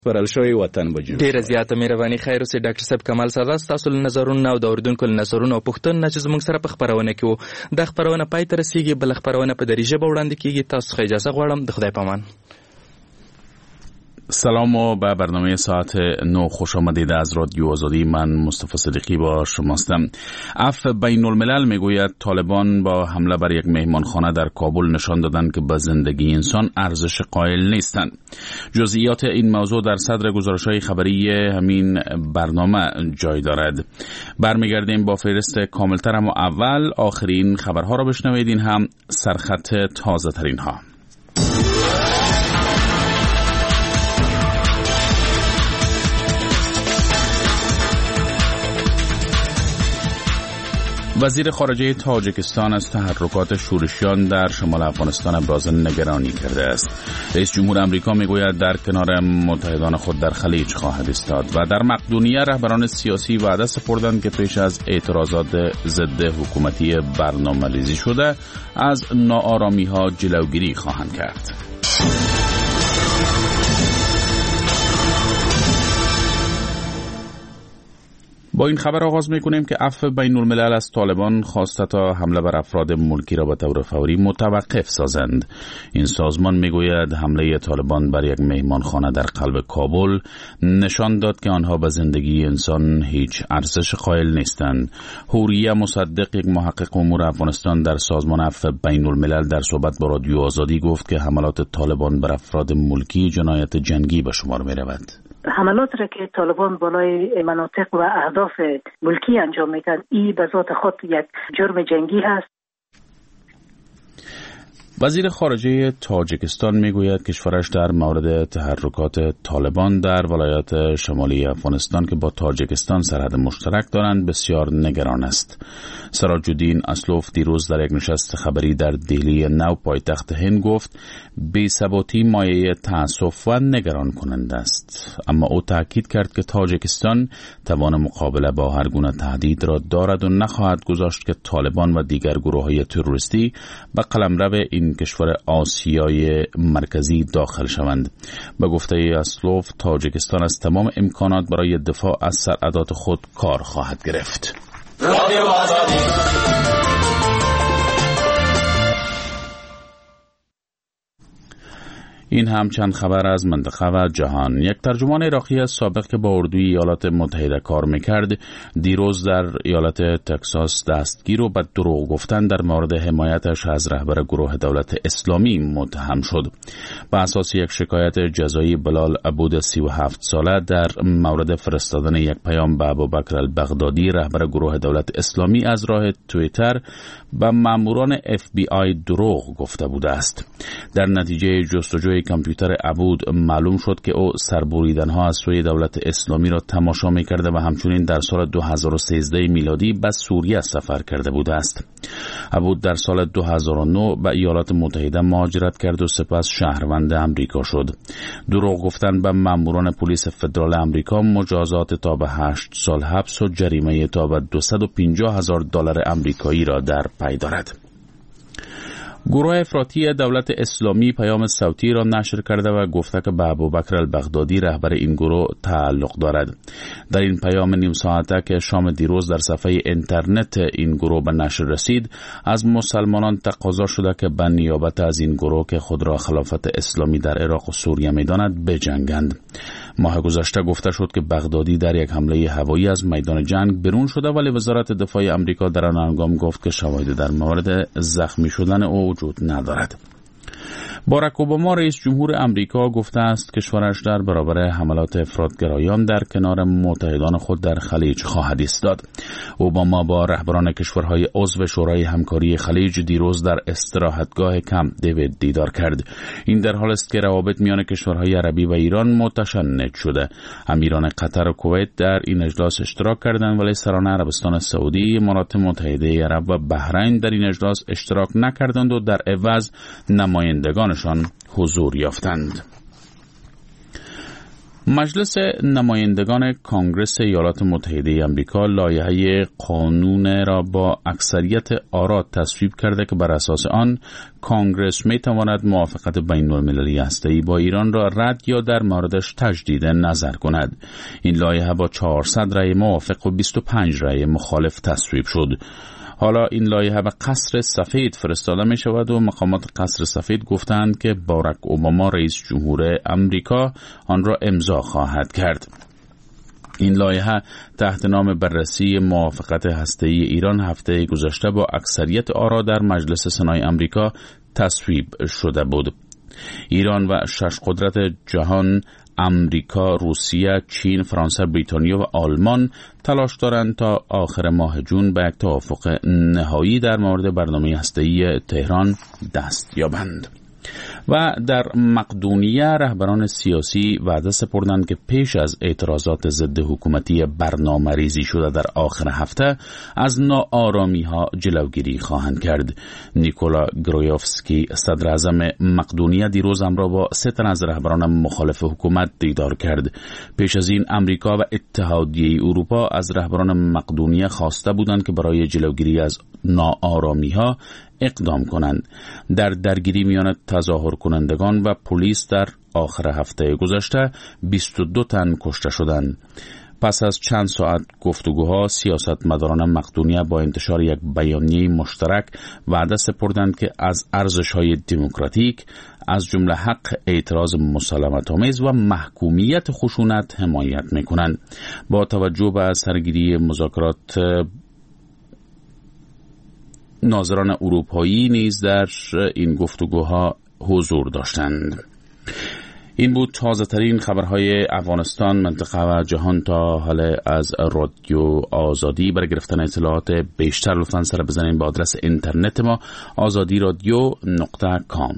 پرل شوی وطن بجو. ډیره زیاته مهرباني. خیر اوسې ډاکټر صاحب کمال سردار، تاسو له نظرونو او د اوریدونکو له نظرونو او پوښتنو چې زموږ سره په خبرونه کې وو. د خبرونه پای ته رسیږي، بل خبرونه په دری ژبه وړاندې کیږي. تاسو خو اجازه غواړم. د خدای پامان. سلام و به برنامه ساعت 9 خوش آمدید از رادیو آزادی. من مصطفی صدیقی با شماستم. عفو بین الملل میگوید طالبان با حمله بر یک مهمانخانه در کابل نشان دادند که به زندگی انسان ارزش قائل نیستند. جزئیات این موضوع در صدر گزارش‌های خبری همین برنامه جای دارد. برمیگردیم با فهرست کاملتر، اما اول آخرین خبرها را بشنوید. این هم سرخط تازه ترین ها. وزیر خارجه تاجیکستان از تحرکات شورشیان در شمال افغانستان ابراز نگرانی کرده است. رئیس جمهور آمریکا میگوید در کنار متحدان خود در خلیج خواهد ایستاد و در مقدونیه رهبران سیاسی وعده سپردند که پیش از اعتراضات ضد حکومتی برنامه‌ریزی شده از ناآرامی‌ها جلوگیری خواهند کرد. با این خبر آغاز می‌کنیم که عفو بین الملل از طالبان خواسته تا حمله بر افراد ملکی را به طور فوری متوقف سازند. این سازمان میگوید حمله طالبان بر یک مهمانخانه در قلب کابل نشان داد که آنها به زندگی انسان هیچ ارزش قائل نیستند. حوریه مصدق، یک محقق امور افغانستان در سازمان عفو بین الملل، در صحبت با رادیو آزادی گفت که حملات طالبان بر افراد ملکی جنایت جنگی به شمار می‌رود. حملات را که طالبان بالای مناطق و اهداف ملکی انجام میدن، این به ذات خود یک جرم جنگی هست. وزیر خارجه تاجیکستان میگوید کشورش در مورد تحرکات طالبان در ولایات شمالی افغانستان که با تاجیکستان سرحد مشترک دارند بسیار نگران است. سراج الدین اسلوف دیروز در یک نشست خبری در دهلی نو پایتخت هند گفت بی‌ثباتی مایه تأسف و نگران کننده است، اما او تاکید کرد که تاجیکستان توان مقابله با هر گونه تهدید را دارد و نخواهد گذاشت که طالبان و دیگر گروه‌های تروریستی به قلمرو این کشور آسیای مرکزی داخل شوند. به گفته اسلوف تاجیکستان از تمام امکانات برای دفاع از سرحدات خود کار خواهد گرفت. این هم چند خبر از منطقه و جهان. یک ترجمان عراقی سابق که با اردوی ایالات متحده کار میکرد دیروز در ایالت تکساس دستگیر و به دروغ گفتن در مورد حمایتش از رهبر گروه دولت اسلامی متهم شد. بر اساس یک شکایت جزایی بلال عبود 37 ساله در مورد فرستادن یک پیام به ابوبکر البغدادی رهبر گروه دولت اسلامی از راه توییتر به ماموران FBI دروغ گفته بوده است. در نتیجه جستجوی کامپیوتر عبود معلوم شد که او سربریدن‌ها از سوی دولت اسلامی را تماشا می‌کرده و همچنین در سال 2013 میلادی به سوریه سفر کرده بوده است. عبود در سال 2009 به ایالات متحده مهاجرت کرد و سپس شهروند امریکا شد. دروغ گفتن به ماموران پلیس فدرال امریکا مجازات تا به 8 سال حبس و جریمه تا به $250,000 آمریکایی را در پی دارد. گروه افراطی دولت اسلامی پیام صوتی را نشر کرده و گفته که به ابوبکر البغدادی رهبر این گروه تعلق دارد. در این پیام نیم ساعته که شام دیروز در صفحه اینترنت این گروه به نشر رسید، از مسلمانان تقاضا شده که به نیابت از این گروه که خود را خلافت اسلامی در عراق و سوریه می‌داند بجنگند. ماه گذشته گفته شد که بغدادی در یک حمله هوایی از میدان جنگ برون شده، ولی وزارت دفاع آمریکا در آن هنگام گفت که شواهد در مورد زخمی شدن او وجود ندارد. باراک اوباما رئیس جمهور آمریکا گفته است کشورش در برابر حملات افراطگرایان در کنار متحدان خود در خلیج خواهد ایستاد. اوباما با رهبران کشورهای عضو شورای همکاری خلیج دیروز در استراحتگاه کمپ دیوید دیدار کرد. این در حالی است که روابط میان کشورهای عربی و ایران متشنج شده. امیران قطر و کویت در این اجلاس اشتراک کردند، ولی سران عربستان سعودی، امارات متحده عرب و بحرین در این اجلاس اشتراک نکردند و در عوض نمایندگانشان حضور یافتند. مجلس نمایندگان کانگرس ایالات متحده آمریکا لایحه قانون را با اکثریت آرا تصویب کرده که بر اساس آن کانگرس می تواند موافقت بین المللی هسته‌ای با ایران را رد یا در موردش تجدید نظر کند. این لایحه با 400 رأی موافق و 25 رأی مخالف تصویب شد. حالا این لایحه به قصر سفید فرستاده می شود و مقامات قصر سفید گفتند که باراک اوباما رئیس جمهور امریکا آن را امضا خواهد کرد. این لایحه تحت نام بررسی موافقت هسته‌ای ایران هفته گذشته با اکثریت آرا در مجلس سنای امریکا تصویب شده بود. ایران و 6 قدرت جهان امریکا، روسیه، چین، فرانسه، بریتانیا و آلمان تلاش دارند تا آخر ماه جون به یک توافق نهایی در مورد برنامه هسته‌ای تهران دست یابند. و در مقدونیه رهبران سیاسی وعده سپردند که پیش از اعتراضات ضد حکومتی برنامه ریزی شده در آخر هفته از ناآرامی ها جلوگیری خواهند کرد. نیکولا گرویوفسکی صدر اعظم مقدونیه دیروز همراه با 3 تن از رهبران مخالف حکومت دیدار کرد. پیش از این امریکا و اتحادیه اروپا از رهبران مقدونیه خواسته بودند که برای جلوگیری از ناآرامی ها اقدام کنند. در درگیری میان تظاهر کنندگان و پلیس در آخر هفته گذشته 22 تن کشته شدند. پس از چند ساعت گفتگوها سیاستمداران مقدونیه با انتشار یک بیانیه مشترک وعده سپردند که از ارزش‌های دموکراتیک از جمله حق اعتراض مسالمت‌آمیز و محکومیت خشونت حمایت می‌کنند. با توجه به سرگیری مذاکرات ناظران اروپایی نیز در این گفتگوها حضور داشتند. این بود تازه ترین خبرهای افغانستان، منطقه و جهان تا حال از رادیو آزادی. برای گرفتن اطلاعات بیشتر لطفاً سر بزنید به آدرس اینترنت ما azadiradio.com.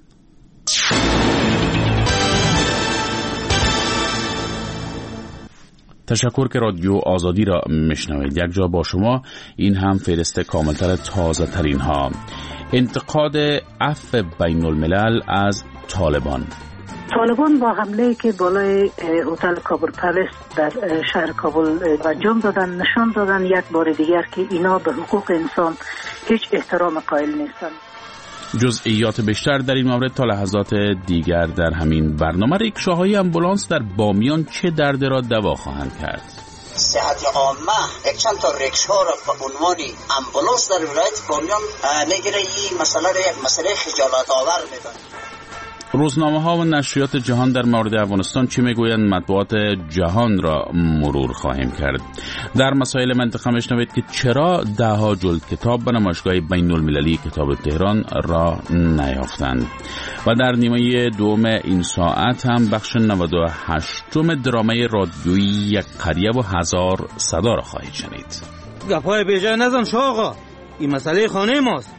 تشکر که رادیو آزادی را میشنوید. یک جا با شما این هم فهرست کاملتر تازه ترین ها. انتقاد عفو بین الملل از طالبان با حمله که بالای هتل کابل پلس در شهر کابل انجام دادن نشان دادن یک بار دیگر که اینا به حقوق انسان هیچ احترام قائل نیستند. جزئیات بیشتر در این مورد تا لحظات دیگر در همین برنامه. ریکشاهای امبولانس در بامیان چه دردی را دوا خواهند کرد؟ صحت عامه یک چند تا ریکشا را به عنوان امبولانس در ولایت بامیان میگیره. این مسئله را یک مسئله خجالت آور میدونه. روزنامه ها و نشریات جهان در مورد افغانستان چی میگویند؟ مطبوعات جهان را مرور خواهیم کرد. در مسائل منطقه میشنوید که چرا 10 جلد کتاب به نمایشگاه بین المللی کتاب تهران را نیافتند. و در نیمه دوم این ساعت هم بخش 98م درامه رادیویی یک قریه و 1000 صدا را خواهید شنید. گپای بیجای نزن شاقا، این مسئله خانه ماست.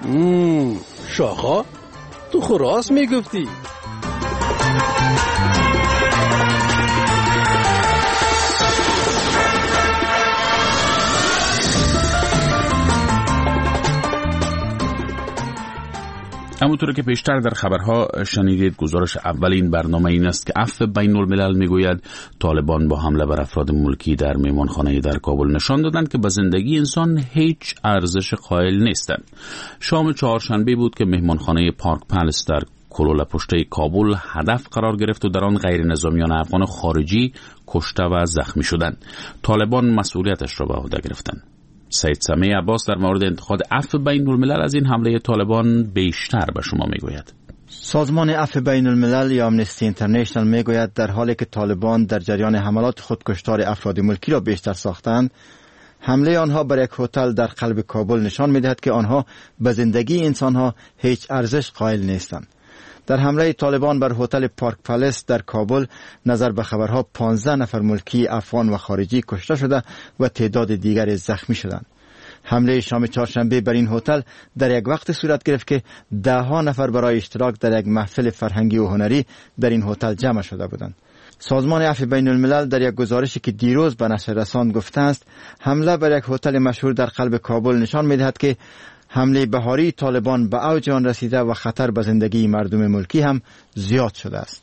شاقا تو خود راست میگفتی. همونطور که پیشتر در خبرها شنیدید، گزارش اول این برنامه این است که عفو بین الملل میگوید طالبان با حمله بر افراد ملکی در مهمانخانه در کابل نشان دادند که به زندگی انسان هیچ ارزش قائل نیستند. شام چهارشنبه بود که مهمانخانه پارک پلس در کلوله پشته کابل هدف قرار گرفت و در آن غیر نظامیان افغان خارجی کشته و زخمی شدند. طالبان مسئولیتش را به عهده گرفتند. سید سمیع عباس در مورد انتقاد عفو بین الملل از این حمله طالبان بیشتر به شما میگوید. سازمان عفو بین الملل یا آمنستی اینترنشنال میگوید در حالی که طالبان در جریان حملات خودکشتار افراد ملکی را بیشتر ساختند، حمله آنها بر یک هتل در قلب کابل نشان میدهد که آنها به زندگی انسانها هیچ ارزش قائل نیستند. در حمله طالبان بر هتل پارک پلس در کابل نظر به خبرها 15 نفر ملکی افغان و خارجی کشته شده و تعداد دیگر زخمی شدند. حمله شام چهارشنبه بر این هتل در یک وقت صورت گرفت که 10 نفر برای اشتراک در یک محفل فرهنگی و هنری در این هتل جمع شده بودند. سازمان عفو بین الملل در یک گزارشی که دیروز به نشر رساند گفته است حمله بر یک هتل مشهور در قلب کابل نشان می‌دهد که حمله بهاری طالبان به اوج آن رسیده و خطر به زندگی مردم ملکی هم زیاد شده است.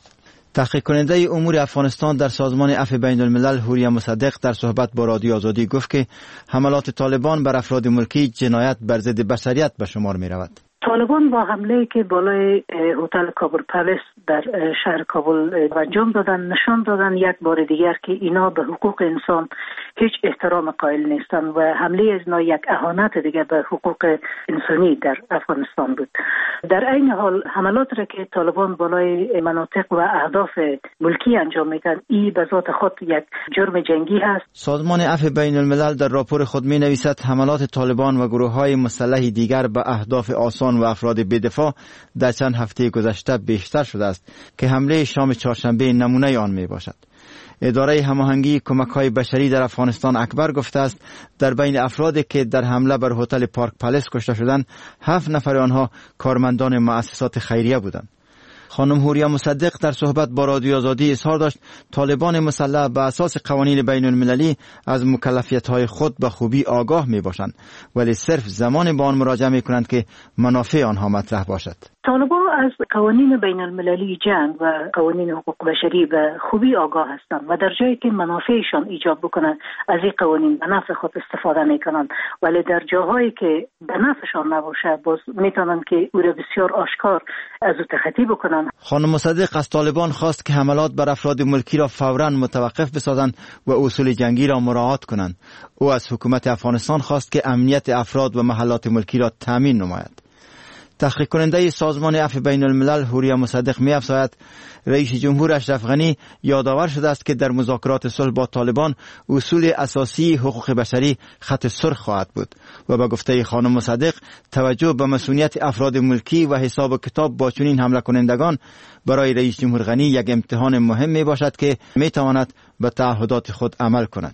تحقیق کننده امور افغانستان در سازمان عفو بین الملل هوریا مصدق در صحبت با رادیو آزادی گفت که حملات طالبان بر افراد ملکی جنایت بر ضد بشریت به شمار می رود. طالبان با حمله که بالای هتل کابل پلس در شهر کابل انجام دادن نشان دادن یک بار دیگر که اینا به حقوق انسان هیچ احترام قائل نیستند و حمله از اینا یک اهانت دیگر به حقوق انسانی در افغانستان بود. در عین حال حملات را که طالبان بالای مناطق و اهداف ملکی انجام میدن این به ذات خود یک جرم جنگی هست. سازمان عفو بین الملل در راپور خود می نویسد حملات طالبان و گروه های مسلح دیگر به اهداف آسان و افراد بی‌دفاع در چند هفته گذشته بیشتر شده است که حمله شام چهارشنبه نمونه آن می باشد. اداره هماهنگی کمک‌های بشری در افغانستان اکبر گفته است در بین افرادی که در حمله بر هتل پارک پلس کشته شدند 7 نفر آنها کارمندان مؤسسات خیریه بودند. خانم هوریا مصدق در صحبت با رادیو آزادی اظهار داشت طالبان مسلح به اساس قوانین بین المللی از مکلفیت‌های خود به خوبی آگاه می‌باشند ولی صرف زمان به آن مراجعه می‌کنند که منافع آنها مطرح باشد. طالبان از قوانین بین المللی جنگ و قوانین حقوق بشری به خوبی آگاه هستند و در جایی که منافعشان ایجاب بکنند از این قوانین به نفع خود استفاده می‌کنند ولی در جاهایی که به نفعشان نباشه باز می‌توانند که او را بسیار آشکار از او تخطی بکنند. خانم مصدق از طالبان خواست که حملات بر افراد ملکی را فوراً متوقف بسازند و اصول جنگی را مراعات کنند. او از حکومت افغانستان خواست که امنیت افراد و محلات ملکی را تامین نماید. تحقیق کننده سازمان عفو بین الملل هوریا مصدق می افزاید رئیس جمهور اشرف غنی یادآور شده است که در مذاکرات صلح با طالبان اصول اساسی حقوق بشری خط سرخ خواهد بود و به گفته خانم مصدق توجه به مسئولیت افراد ملکی و حساب و کتاب با چنین حمله کنندگان برای رئیس جمهور غنی یک امتحان مهم می باشد که می تواند به تعهدات خود عمل کند.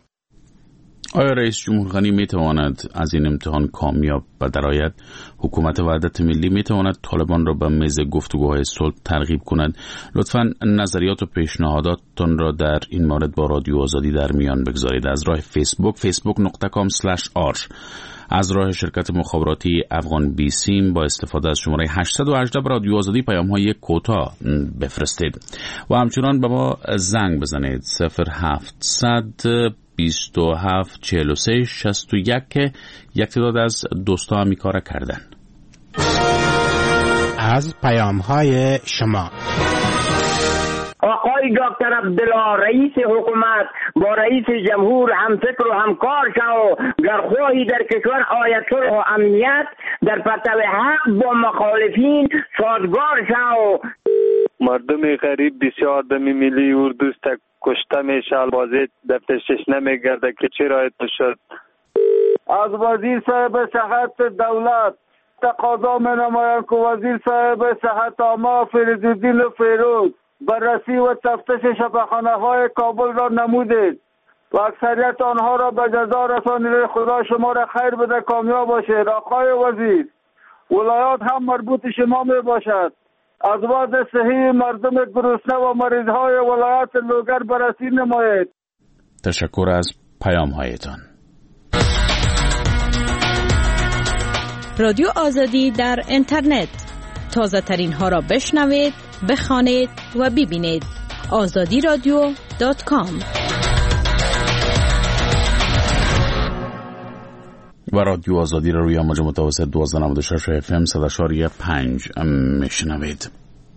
آیا رئیس جمهور غنی می تواند از این امتحان کامیاب و درآید؟ حکومت وحدت ملی می تواند طالبان را به میز گفتگوهای صلح ترغیب کند؟ لطفاً نظریات و پیشنهاداتتان را در این مورد با رادیو آزادی در میان بگذارید. از راه فیسبوک facebook.com/arch، از راه شرکت مخابراتی افغان بی سیم با استفاده از شماره 818 رادیو آزادی پیام‌های کوتاه بفرستید و همچنان به ما زنگ بزنید 0700 27 43 61 که یک تعداد از دوستا هم کار کردن. از پیام‌های شما آقای دکتر عبدالله رئیس حکومت با رئیس جمهور هم فکر و همکار شو گر خواهی در کشور آید صلح و امنیت در پرتو حق با مخالفین سازگار شو. مردم غریب بسیار دمی ملی اردوست کشته میشه، بازی دفترش نمیگرده که چرا اتو شد. از وزیر صاحب صحت دولت تقاضا می نمایم که وزیر صاحب صحت عامه فریدالدین فیروز بررسی و تفتیش شفاخانه های کابل را نمودید و اکثریت آنها را به جزا رسانید. خدا شما را خیر بده، کامیاب باشید. آقای وزیر، ولایات هم مربوط شما می باشد. از وضع صحی مردم گرسنه و مریضهای ولایت لوگر بررسی نمایید. تشکر از پیام‌هایتان. رادیو آزادی در اینترنت، تازه ترین ها را بشنوید، بخوانید و ببینید. azadiradio.com. و رادیو آزادی را روی امواج متوسط 1296 FM 100.5 میشنوید.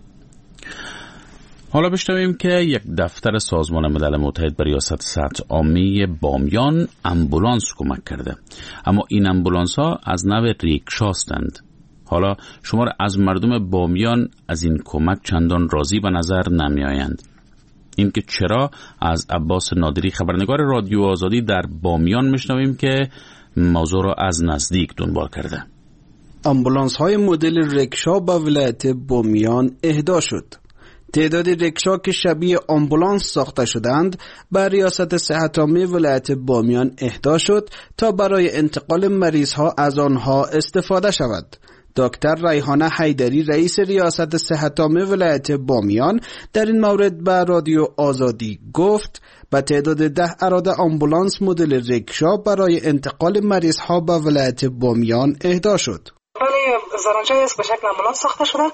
حالا بشنویم که یک دفتر سازمان ملل متحد به ریاست صحت عامه بامیان امبولانس کمک کرده، اما این امبولانس ها از نوع ریکشاستند. حالا شمار از مردم بامیان از این کمک چندان راضی به نظر نمی آیند. این که چرا از عباس نادری خبرنگار رادیو آزادی در بامیان میشنویم که موضوع را از نزدیک دنبال کرده. آمبولانس های مدل رکشا به ولایت بامیان اهدا شد. تعداد رکشا که شبیه آمبولانس ساخته شدند به ریاست صحت عامه ولایت بامیان اهدا شد تا برای انتقال مریض ها از آنها استفاده شود. دکتر ریحانه حیدری رئیس ریاست صحت عامه ولایت بامیان در این مورد به رادیو آزادی گفت به تعداد 10 اراده آمبولانس مدل رکشا برای انتقال مریض ها به ولایت بامیان اهدا شد. بله، زرنجه است به شکل آمبولانس ساخته شده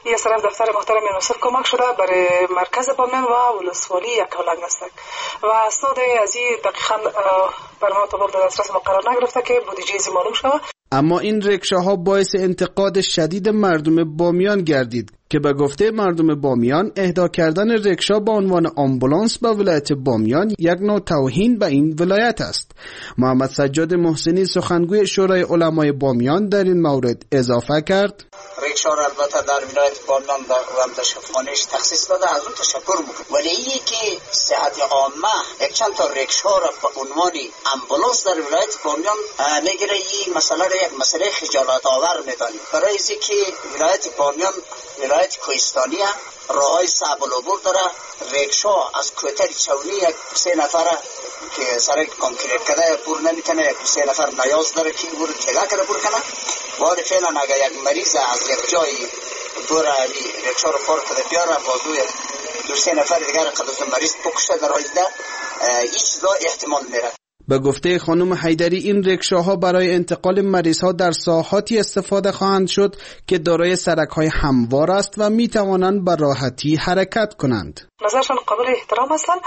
یک طرف دفتر محترم یونسف کمک شده برای مرکز بامیان و ولسوالی یکاولنگ است و اسناد از این دقیقاً بر ما تا در دسترس ما قرار نگرفته که بودجه از معلوم شود. اما این رکشاها باعث انتقاد شدید مردم بامیان گردید که به گفته مردم بامیان اهدا کردن رکشا با عنوان آمبولانس به ولایت بامیان یک نوع توهین به این ولایت است. محمد سجاد محسنی سخنگوی شورای علمای بامیان در این مورد اضافه کرد: رکشا را البته در ولایت بامیان و شفاخانه‌اش تخصیص داده، از اون تشکر میکنم، ولی اینی که صحت عامه یک چند تا رکشا را به عنوان آمبولانس در ولایت بامیان میگیره، این مسئله را یک مسئله خجالت آور میدانیم. برای اینکه ولایت بامیان ولایت کوهستانی راههای صعب العبور داره. رکشا از کوتر چونی یک سه نفره که سر کانکریت کرده پور نمیتونه، یک سه نفر نیاز داره که بور تیلا کرده پور کنه. ولی فعلا اگر یک مریض از یک جایی دور رکشا رو پار کرده بیاره بازوی دو سه نفر دیگر قدس مریض پکشته در آینده هیچ چیزا احتمال میره. به گفته خانم حیدری این رکشاها برای انتقال مریضها در ساحاتی استفاده خواهند شد که دارای سرک‌های هموار است و میتوانند به راحتی حرکت کنند. نظرشان قابل احترام هستند،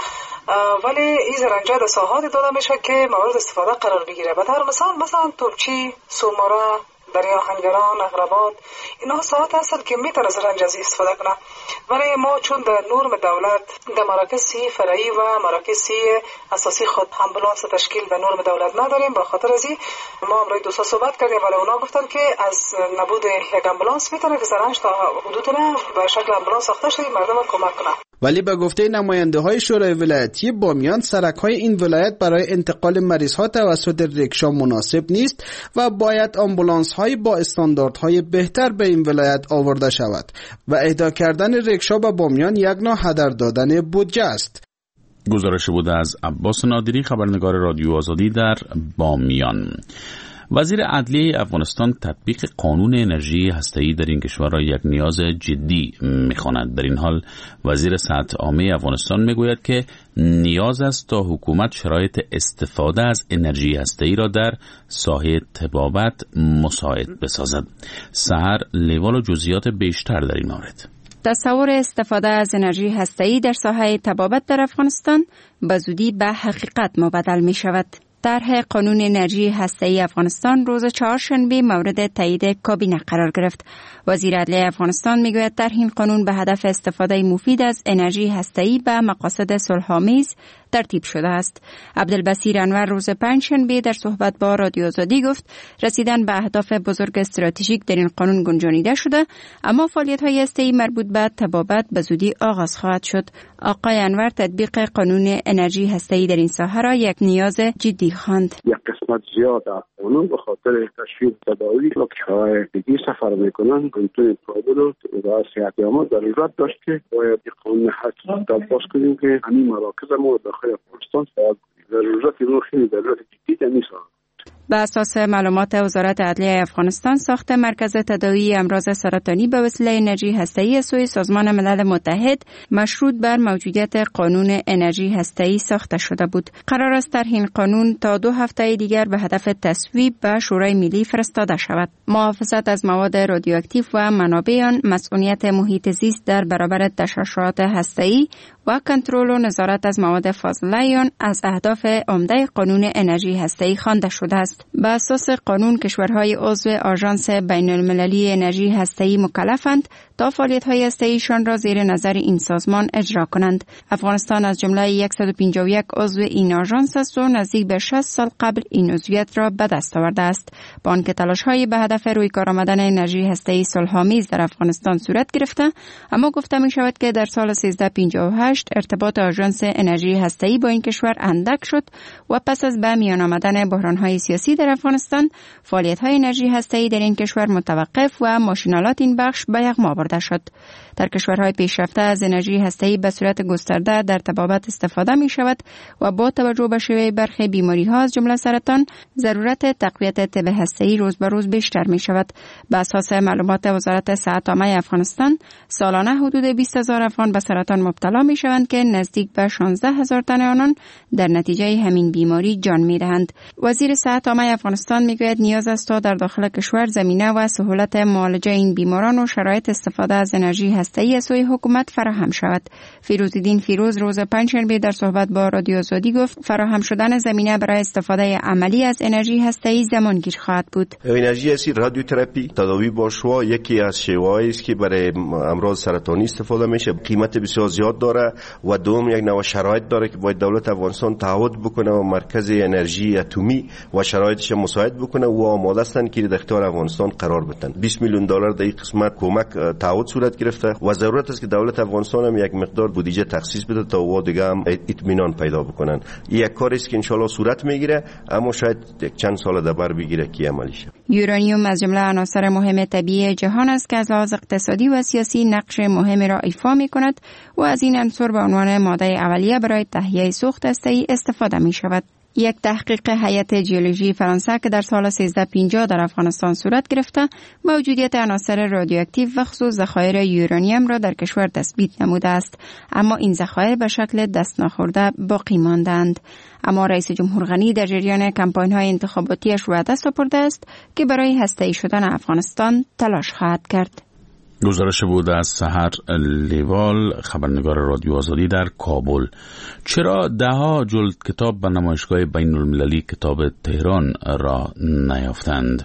ولی این زرنجه در ساحاتی داده میشه که مورد استفاده قرار بگیره. به طور مثلا توپچی، سوماره، دریا آهنگران، اغربات، اینا ساعت هستند که میتونه زرنج از استفاده کنه. ولی ما چون در نورم دولت در مراکز فرعی و مراکز اساسی خود آمبولانس تشکیل در نورم دولت نداریم، به خاطر از این ما امروز دوستا صحبت کردیم ولی اونا گفتن که از نبود یک آمبولانس میتونه که زرنج تا حدود به شکل آمبولانس ساخته شده مردم کمک کنه. ولی به گفته نماینده های شورای ولایتی بامیان سرک های این ولایت برای انتقال مریض ها توسط رکشا مناسب نیست و باید آمبولانس های با استانداردهای بهتر به این ولایت آورده شود و اهدا کردن رکشا به بامیان یک نوع هدر دادن بودجه است. گزارش بوده از عباس نادری، خبرنگار رادیو آزادی در بامیان. وزیر عدلیه افغانستان تطبیق قانون انرژی هسته‌ای در این کشور را یک نیاز جدی می‌خواند. در این حال وزیر صحت عامه افغانستان میگوید که نیاز است تا حکومت شرایط استفاده از انرژی هسته‌ای را در ساحه طبابت مساعد بسازد. سحر لیوال و جزئیات بیشتر در این مورد. تصور استفاده از انرژی هسته‌ای در ساحه طبابت در افغانستان به زودی به حقیقت مبدل می شود. طرح قانون انرژی هسته‌ای افغانستان روز چهارشنبه مورد تایید کابینه قرار گرفت. وزیر عدلیه افغانستان میگوید طرح این قانون به هدف استفاده مفید از انرژی هسته‌ای به مقاصد صلح‌آمیز ترتیب شده است. عبدالبصیر انور روز پنجشنبه در صحبت با رادیو آزادی گفت رسیدن به اهداف بزرگ استراتژیک در این قانون گنجانیده شده، اما فعالیت‌های هسته‌ای مربوط به طبابت به زودی آغاز خواهد شد. آقای انور تطبیق قانون انرژی هسته‌ای در این ساحه را یک نیاز جدی خواند. یک قسمت زیاد از قانون به خاطر تشویق تداوی که شایستگی سفر میکنن کنترل کابل و صحت عامه ضرورت داشت که باید یک قانون حقیقی باز کنیم که همین مراکز ما داخل افغانستان فعال کنیم. ضرورت رو خیلی ضرورت جدی نیست. به اساس معلومات وزارت عدلیه افغانستان ساخت مرکز تداوی امراض سرطانی به وسیله انرژی هسته‌ای سوی سازمان ملل متحد مشروط بر موجودیت قانون انرژی هسته‌ای ساخته شده بود. قرار است در این قانون تا 2 هفته دیگر به هدف تصویب به شورای ملی فرستاده شود. محافظت از مواد رادیواکتیو و منابع آن، مسئولیت محیط زیست در برابر تشعشعات هسته‌ای و کنترل و نظارت از مواد فاضله آن از اهداف عمده قانون انرژی هسته‌ای خوانده شده است. به اساس قانون کشورهای عضو آژانس بین‌المللی انرژی هسته‌ای مکلفند تا فعالیت‌های هسته‌ایشان را زیر نظر این سازمان اجرا کنند. افغانستان از جمله 151 عضو این آژانس است و نزدیک به 60 سال قبل این عضویت را به دست آورده است. با آنکه تلاش‌های به هدف روی کار آمدن انرژی هسته‌ای صلح‌آمیز در افغانستان صورت گرفته، اما گفته می‌شود که در سال 1358 ارتباط آژانس انرژی هسته‌ای با این کشور اندک شد و پس از به میان آمدن بحران‌های سیاسی در افغانستان، فعالیت‌های انرژی هسته‌ای در این کشور متوقف و ماشینالات این بخش به یغما برده شد. در کشورهای پیشرفته از انرژی هسته‌ای به صورت گسترده در طبابت استفاده می‌شود و با توجه به شیوع برخی بیماری‌ها از جمله سرطان، ضرورت تقویت طب هسته‌ای روز به روز بیشتر می‌شود. به اساس معلومات وزارت صحت عامه افغانستان، سالانه حدود 20,000 افغان به سرطان مبتلا می‌شوند که نزدیک به 16,000 تن آنان در نتیجه همین بیماری جان می‌دهند. وزیر صحت عامه روزنامه افغانستان میگوید نیاز است تا در داخل کشور زمینه و سهولت معالجه این بیماران و شرایط استفاده از انرژی هسته‌ای از سوی حکومت فراهم شود. فیروزالدین فیروز روز پنجشنبه در صحبت با رادیو آزادی گفت فراهم شدن زمینه برای استفاده عملی از انرژی هسته‌ای زمانگیر خواهد بود. انرژی هسته رادیوتراپی تداوی با شعاع یکی از شیوه‌هایی است که برای امراض سرطانی استفاده میشه. قیمت بسیار زیاد داره و دوم یک نوع شرایط داره که باید دولت افغانستان تعهد بکنه و مرکز انرژی اتمی و شرایطش مساعد بکنه و آماده هستند که در اختیار افغانستان قرار بدن. 20 میلیون دلار در این قسمت کمک تعهد صورت گرفته و ضرورت است که دولت افغانستان هم یک مقدار بودجه تخصیص بده تا و دیگه هم اطمینان پیدا بکنن. این یک کاری است که ان شاء الله صورت میگیره، اما شاید یک چند سال دبر بگیره که عملی شه. یورانیوم از جمله عناصر مهم طبیعی جهان است که از لحاظ اقتصادی و سیاسی نقش مهمی را ایفا می‌کند و از این عنصر به عنوان ماده اولیه برای تهیه سوخت هسته‌ای استفاده می‌شود. یک تحقیق هیئت ژئولوژی فرانسه که در سال 1350 در افغانستان صورت گرفته، موجودیت عناصر رادیواکتیو و خصوص ذخایر یورانیم را در کشور تثبیت نموده است، اما این ذخایر به شکل دست نخورده باقی ماندند. اما رئیس جمهور غنی در جریان کمپاین‌های انتخاباتیش وعده سپرده است که برای هسته‌ای شدن افغانستان تلاش خواهد کرد. گزارش بود از سحر لیوال، خبرنگار رادیو آزادی در کابل. چرا ده‌ها جلد کتاب به نمایشگاه بین المللی کتاب تهران را نیافتند؟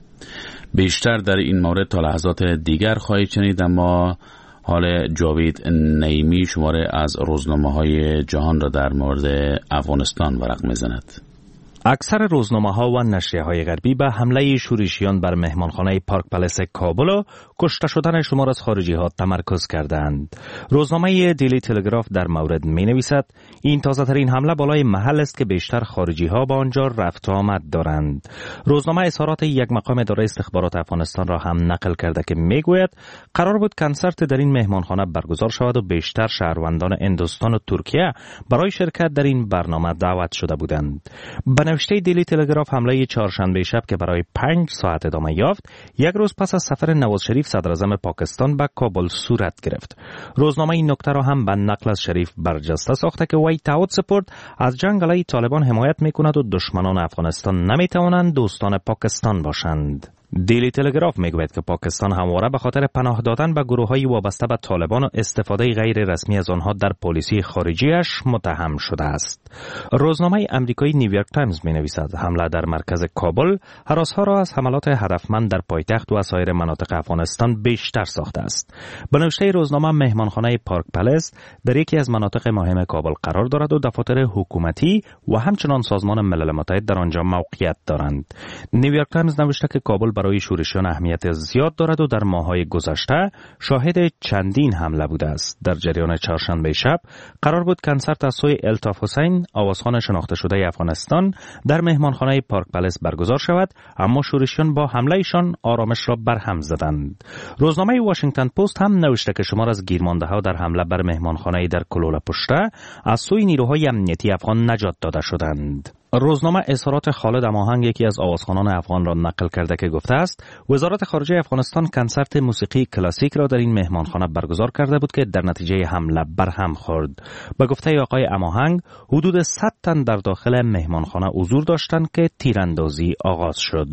بیشتر در این مورد تا لحظات دیگر خواهید شنید، اما حال جاوید نعیمی شماره از روزنامه‌های جهان را در مورد افغانستان ورق می‌زند. اکثر روزنامه‌ها و نشریه‌های غربی به حمله شورشیان بر مهمانخانه پارک پلس کابل و کشته شدن شمار از خارجی‌ها تمرکز کردند. روزنامه دیلی تلگراف در مورد می‌نویسد این تازه‌ترین حمله بالای محل است که بیشتر خارجی‌ها به آنجا رفت و آمد دارند. روزنامه اظهارات یک مقام اداره استخبارات افغانستان را هم نقل کرده که می‌گوید قرار بود کنسرت در این مهمانخانه برگزار شود و بیشتر شهروندان هندوستان و ترکیه برای شرکت در این برنامه دعوت شده بودند. نوشته دیلی تلگراف حمله چهارشنبه شب که برای 5 ساعت ادامه یافت، یک روز پس از سفر نواز شریف صدر اعظم پاکستان به کابل صورت گرفت. روزنامه این نکته را هم به نقل از شریف برجسته ساخته که وی تعهد سپرد از جنگ علیه طالبان حمایت میکند و دشمنان افغانستان نمیتوانند دوستان پاکستان باشند. دیلی تلگراف میگوید که پاکستان همواره به خاطر پناه دادن به گروه‌های وابسته به طالبان و استفاده غیر رسمی از آنها در پالیسی خارجیش متهم شده است. روزنامه آمریکایی نیویورک تایمز می‌نویسد حمله در مرکز کابل هراس‌ها را از حملات هدفمند در پایتخت و سایر مناطق افغانستان بیشتر ساخته است. به نوشته روزنامه مهمانخانه پارک پلس در یکی از مناطق مهم کابل قرار دارد و دفاتر حکومتی و همچنان سازمان ملل متحد در آنجا موقعیت دارند. نیویورک تایمز نوشته که کابل برای شورشیان اهمیت زیاد دارد و در ماه‌های گذشته شاهد چندین حمله بوده است. در جریان چهارشنبه شب قرار بود کنسرت از سوی الطاف حسین، آوازخوان شناخته شده افغانستان، در مهمانخانه پارک پلس برگزار شود، اما شورشیان با حملهشان آرامش را برهم زدند. روزنامه واشنگتن پست هم نوشته که شمار از گیرمانده‌ها در حمله بر مهمانخانه در کلوله پشته از سوی نیروهای امنیتی افغان نجات داده شدند. روزنامه اظهارات خالد اماهنگ یکی از آوازخوانان افغان را نقل کرده که گفته است وزارت خارجه افغانستان کنسرت موسیقی کلاسیک را در این مهمانخانه برگزار کرده بود که در نتیجه حمله برهم خورد. به گفته آقای اماهنگ حدود 100 تن در داخل مهمانخانه حضور داشتند که تیراندازی آغاز شد.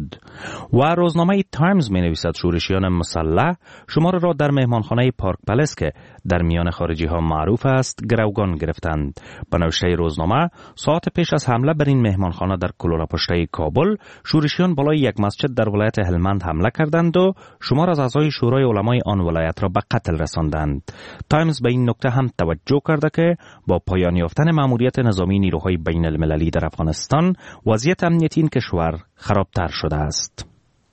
و روزنامه تایمز می‌نویسد شورشیان مسلح شمار را در مهمانخانه پارک پلس که در میان خارجی ها معروف است گروگان گرفتند. به نوشته روزنامه ساعت پیش از حمله بر این مهمانخانه در کلوله پشته کابل شورشیان بالای یک مسجد در ولایت هلمند حمله کردند و شمار از اعضای شورای علمای آن ولایت را به قتل رساندند. تایمز به این نکته هم توجه کرده که با پایان یافتن مأموریت نظامی نیروهای بین المللی در افغانستان وضعیت امنیتی این کشور خرابتر شده است.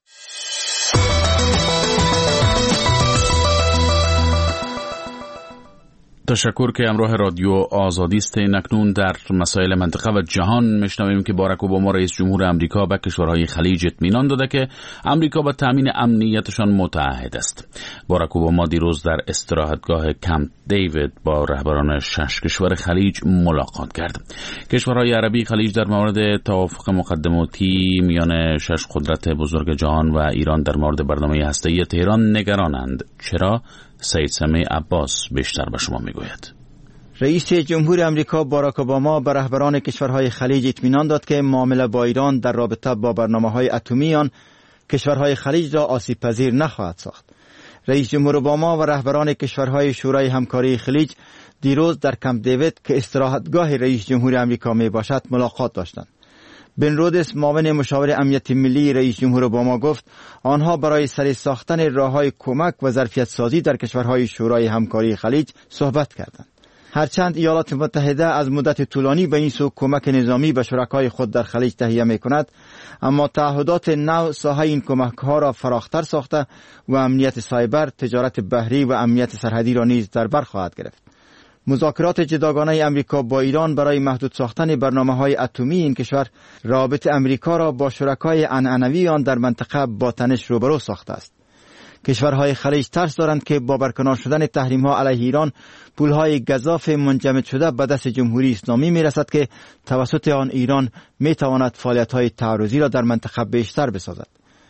تشکر که همراه رادیو آزادی است. اکنون در مسائل منطقه و جهان میشنویم که باراک اوباما رئیس جمهور امریکا به کشورهای خلیج اطمینان داده که امریکا به تامین امنیتشان متعهد است. باراک اوباما دیروز در استراحتگاه کمپ دیوید با رهبران 6 کشور خلیج ملاقات کرد. کشورهای عربی خلیج در مورد توافق مقدماتی میان 6 قدرت بزرگ جهان و ایران در مورد برنامه هسته‌ای تهران نگرانند. چرا؟ سید سمیع عباس بیشتر به شما میگوید. رئیس جمهور امریکا باراک اوباما به رهبران کشورهای خلیج اطمینان داد که معامله با ایران در رابطه با برنامه‌های اتمی آن کشورهای خلیج را آسیب پذیر نخواهد ساخت. رئیس جمهور اوباما و رهبران کشورهای شورای همکاری خلیج دیروز در کمپ دیوید که استراحتگاه رئیس جمهور امریکا می باشد ملاقات داشتند. بن رودس معاون مشاور امنیت ملی رئیس جمهور اوباما گفت آنها برای سری ساختن راه‌های کمک و ظرفیت سازی در کشورهای شورای همکاری خلیج صحبت کردند. هرچند ایالات متحده از مدت طولانی به این سو کمک نظامی به شرکای خود در خلیج تهیه می کند، اما تعهدات نو ساحه این کمک ها را فراختر ساخته و امنیت سایبر، تجارت بحری و امنیت سرحدی را نیز در بر خواهد گرفت. مذاکرات جداگانه امریکا با ایران برای محدود ساختن برنامه‌های اتمی این کشور رابطه امریکا را با شرکای عنعنوی آن در منطقه با تنش روبرو ساخته است. کشورهای خلیج ترس دارند که با برکنار شدن تحریم‌ها علیه ایران پولهای گزاف منجمد شده به دست جمهوری اسلامی می‌رسد که توسط آن ایران می‌تواند فعالیت‌های تعرضی را در منطقه بیشتر بسازد.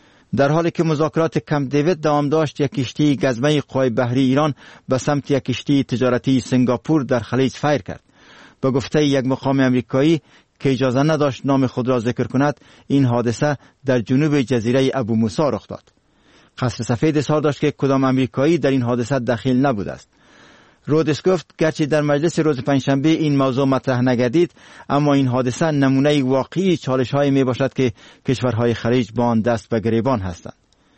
در حالی که مذاکرات کمپ دیوید دوام داشت، یک کشتی گزمه قوای بحری ایران به سمت یک کشتی تجارتی سنگاپور در خلیج فیر کرد. به گفته یک مقام امریکایی که اجازه نداشت نام خود را ذکر کند، این حادثه در جنوب جزیره ابو موسی رخ داد. قصر سفید اظهار داشت که کدام امریکایی در این حادثه دخیل نبوده است. رودس گفت گرچه در مجلس روز پنجشنبه این موضوع مطرح نگردید، اما این حادثه نمونه واقعی چالش‌هایی می باشد که کشورهای خلیج با آن دست به گریبان هستند.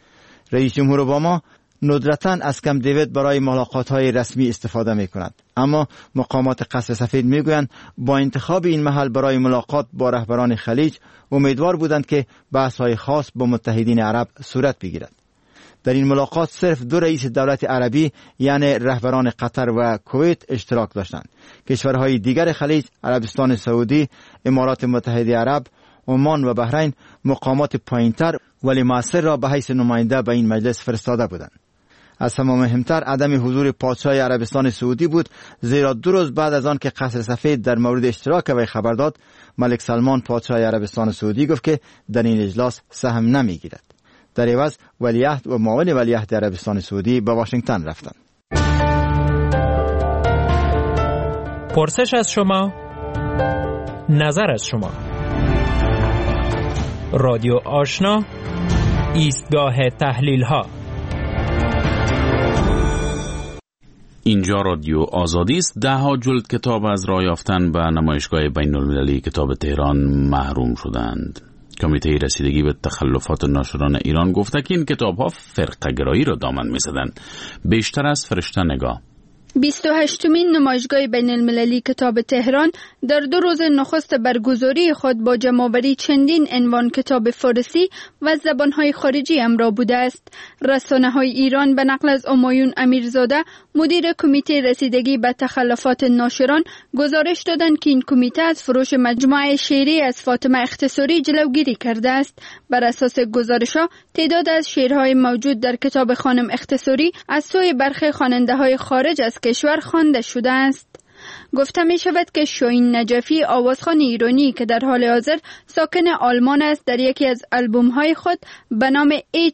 رئیس جمهور اوباما ندرتاً از کمپ دیوید برای ملاقات‌های رسمی استفاده می‌کند، اما مقامات قصر سفید می‌گویند با انتخاب این محل برای ملاقات با رهبران خلیج امیدوار بودند که بحث‌های خاص با متحدین عرب صورت بگیرد. در این ملاقات صرف دو رئیس دولت عربی یعنی رهبران قطر و کویت اشتراک داشتند. کشورهای دیگر خلیج، عربستان سعودی، امارات متحده عرب، عمان و بحرین مقامات پایینتر ولی مؤثر را به حیث نماینده به این مجلس فرستاده بودند. از همه مهمتر عدم حضور پادشاه عربستان سعودی بود، زیرا 2 روز بعد از آن که قصر سفید در مورد اشتراک وی خبر داد، ملک سلمان پادشاه عربستان سعودی گفت که در این اجلاس سهم نمیگیرد. در عوض ولیعهد و معاون ولیعهد عربستان سعودی به واشنگتن رفتند. پرسش از شما، نظر از شما. رادیو آشنا، ایستگاه تحلیل ها. اینجا رادیو آزادی است. 10 جلد کتاب از راه یافتن به نمایشگاه بین المللی کتاب تهران محروم شدند. کمیته رسیدگی به تخلفات ناشران ایران گفته که این کتاب‌ها فرقه‌گرایی را دامن می‌زدند. بیشتر از فرشته نگاه. 28مین نمایشگاه بین المللی کتاب تهران در 2 روز نخست برگزاری خود با جمع‌آوری چندین عنوان کتاب فارسی و زبان‌های خارجی همراه بوده است. رسانه‌های ایران به نقل از همایون امیرزاده مدیر کمیته رسیدگی به تخلفات ناشران گزارش دادند که این کمیته از فروش مجموعه شعری از فاطمه اختصاری جلوگیری کرده است. بر اساس گزارش‌ها تعداد از شعرهای موجود در کتاب خانم اختصاری از سوی برخی خواننده‌های خارج از کشور خوانده شده است. گفته می شود که شاهین نجفی آوازخوان ایرانی که در حال حاضر ساکن آلمان است در یکی از آلبوم‌های خود به نام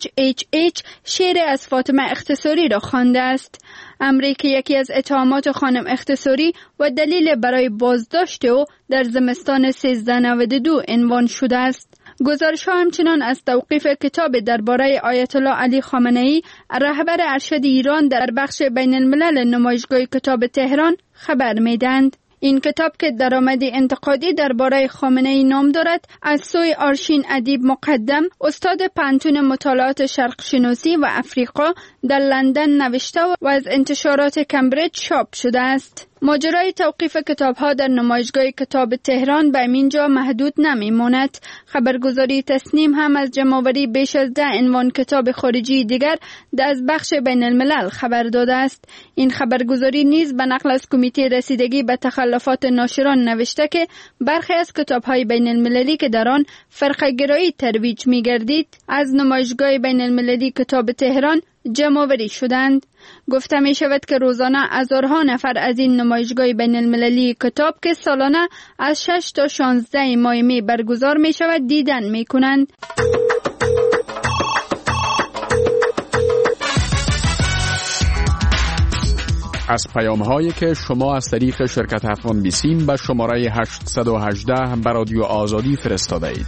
HHH شعر از فاطمه اختصاری را خوانده است. امری که یکی از اتهامات خانم اختصاری و دلیل برای بازداشت او در زمستان 1392 عنوان شده است. گزارش‌ها همچنان از توقیف کتاب درباره آیت الله علی خامنه‌ای رهبر ارشد ایران در بخش بین الملل نمایشگاه کتاب تهران خبر می‌دهند. این کتاب که درآمد انتقادی درباره خامنه‌ای نام دارد، از سوی آرشین ادیب مقدم، استاد پانتون مطالعات شرق شناسی و افریقا در لندن نوشته و از انتشارات کمبریج چاپ شده است. ماجرای توقیف کتاب‌ها در نمایشگاه کتاب تهران به اینجا محدود نمی‌ماند. خبرگزاری تصنیم هم از جمع‌آوری بیش از 10 عنوان کتاب خارجی دیگر از بخش بین الملل خبر داده است. این خبرگزاری نیز به نقل از کمیته رسیدگی به تخلفات ناشران نوشته که برخی از کتاب‌های بین المللی که در آن فرقه‌گرایی ترویج می‌گردید از نمایشگاه بین المللی کتاب تهران جمع‌آوری شدند. گفته می شود که روزانه هزارها نفر از این نمایشگاه بین المللی کتاب که سالانه از 6 تا 16 ماه می برگزار می شود دیدن می کنند. از پیام‌هایی که شما از طریق شرکت افغان بیسیم به شماره 818 به رادیو آزادی فرستاده اید.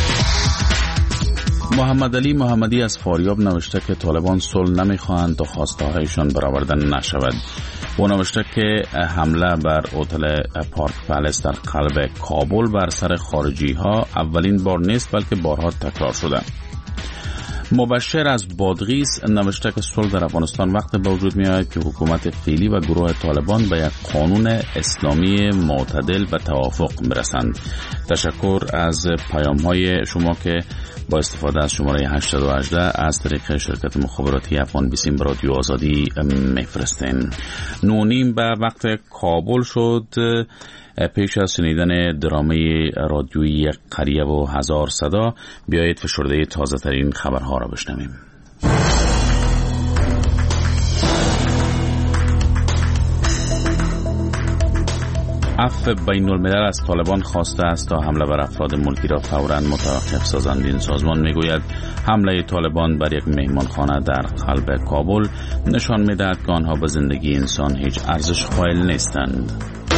محمد علی محمدی از فاریاب نوشته که طالبان صلح نمیخواهند تا خواسته‌هایشان برآورده نشود. او نوشته که حمله بر هتل پارک پلس در قلب کابل بر سر خارجی ها اولین بار نیست بلکه بارها تکرار شده. مبشر از بادغیس نوشته که صلح در افغانستان وقت به وجود می آید که حکومت فعلی و گروه طالبان به یک قانون اسلامی معتدل به توافق برسند. تشکر از پیام های شما که با استفاده از شماره 818 از طریق شرکت مخابراتی افغان بیسیم به رادیو آزادی میفرستین. 9:30 به وقت کابل شد. پیش از شنیدن درامه رادیویی یک قریه و هزار صدا بیایید فشرده تازه ترین خبرها را بشنویم. عفو بین الملل از طالبان خواسته است تا حمله بر افراد ملکی را فوراً متوقف سازند. این سازمان میگوید حمله طالبان بر یک مهمانخانه در قلب کابل نشان میدهد که آنها به زندگی انسان هیچ ارزش قائل نیستند.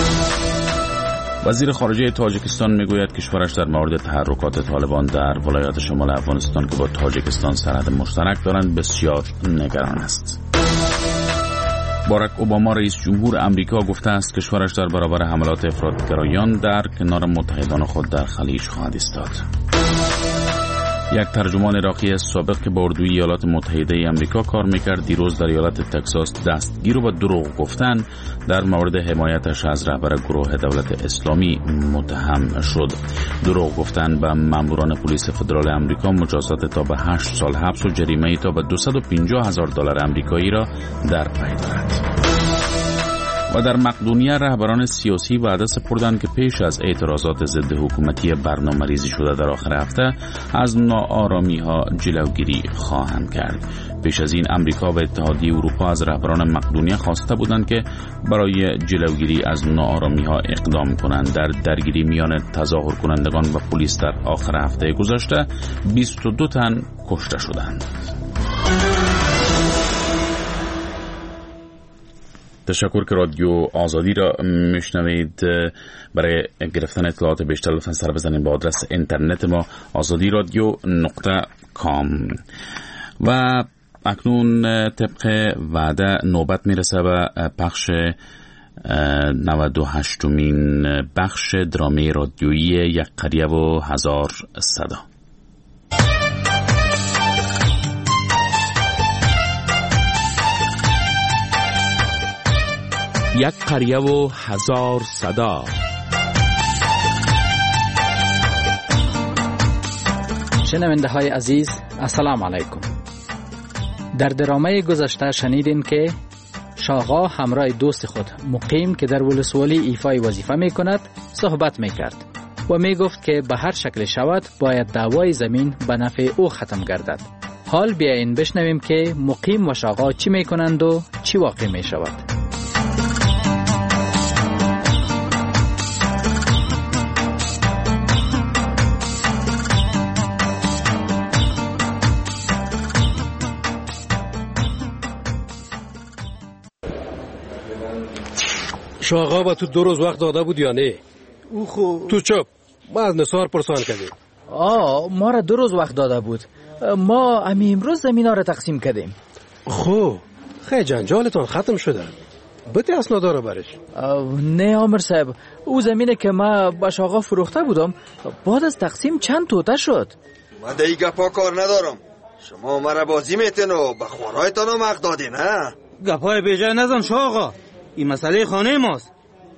وزیر خارجه تاجیکستان میگوید کشورش در مورد تحرکات طالبان در ولایات شمال افغانستان که با تاجیکستان سرحد مشترک دارند بسیار نگران است. باراک اوباما رئیس جمهور امریکا گفته است کشورش در برابر حملات افراطگرایان در کنار متحدان خود در خلیج خواهد ایستاد. یک ترجمان عراقی سابق که با اردوی ایالات متحده امریکا کار میکرد دیروز در ایالت تگزاس دستگیر و به دروغ گفتن در مورد حمایتش از رهبر گروه دولت اسلامی متهم شد. دروغ گفتن به ماموران پلیس فدرال امریکا مجازات تا به 8 سال حبس و جریمه تا به $250,000 آمریکایی را در پی دارد. و در مقدونیه رهبران سیاسی وعده سپردند که پیش از اعتراضات ضد حکومتی برنامه‌ریزی شده در آخر هفته از ناآرامی‌ها جلوگیری خواهند کرد. پیش از این امریکا و اتحادیه اروپا از رهبران مقدونیه خواسته بودند که برای جلوگیری از ناآرامی‌ها اقدام کنند. در درگیری میان تظاهر کنندگان و پلیس در آخر هفته گذشته 22 تن کشته شدند. تشکر که رادیو آزادی را میشنوید. برای گرفتن اطلاعات بیشتر لطفاً سر بزنید به آدرس اینترنت ما azadiradio.com. و اکنون طبق وعده نوبت میرسه به پخش 98مین بخش درامه رادیویی یک قریه و هزار صدا. یک قریه و هزار صدا. شنونده های عزیز السلام علیکم. در درامه گذشته شنیدین که شاغا همراه دوست خود مقیم که در ولسوالی ایفای وظیفه می کند صحبت می کرد و می گفت که به هر شکل شود باید دعوای زمین به نفع او ختم گردد. حال بیاین بشنویم که مقیم و شاغا چی می کنند و چی واقع می شود. شاغا با تو 2 روز وقت داده بود یا نه؟ او خو تو چپ ما از نثار پرسان کردیم. ما را 2 روز وقت داده بود. ما امروز زمینا را تقسیم کردیم. خب خیلی جنجالتون ختم شده. بده اسنادا رو برش. نه عامر صاحب، او زمینه که ما با شاغا فروخته بودم بعد از تقسیم چند توته شد. من دیگه گپا کار ندارم. شما مرا بازی میتین و به خوارایتان رو مق دادین ها؟ گپای بیجای نزن شاغا، این مسئله خانه ماست.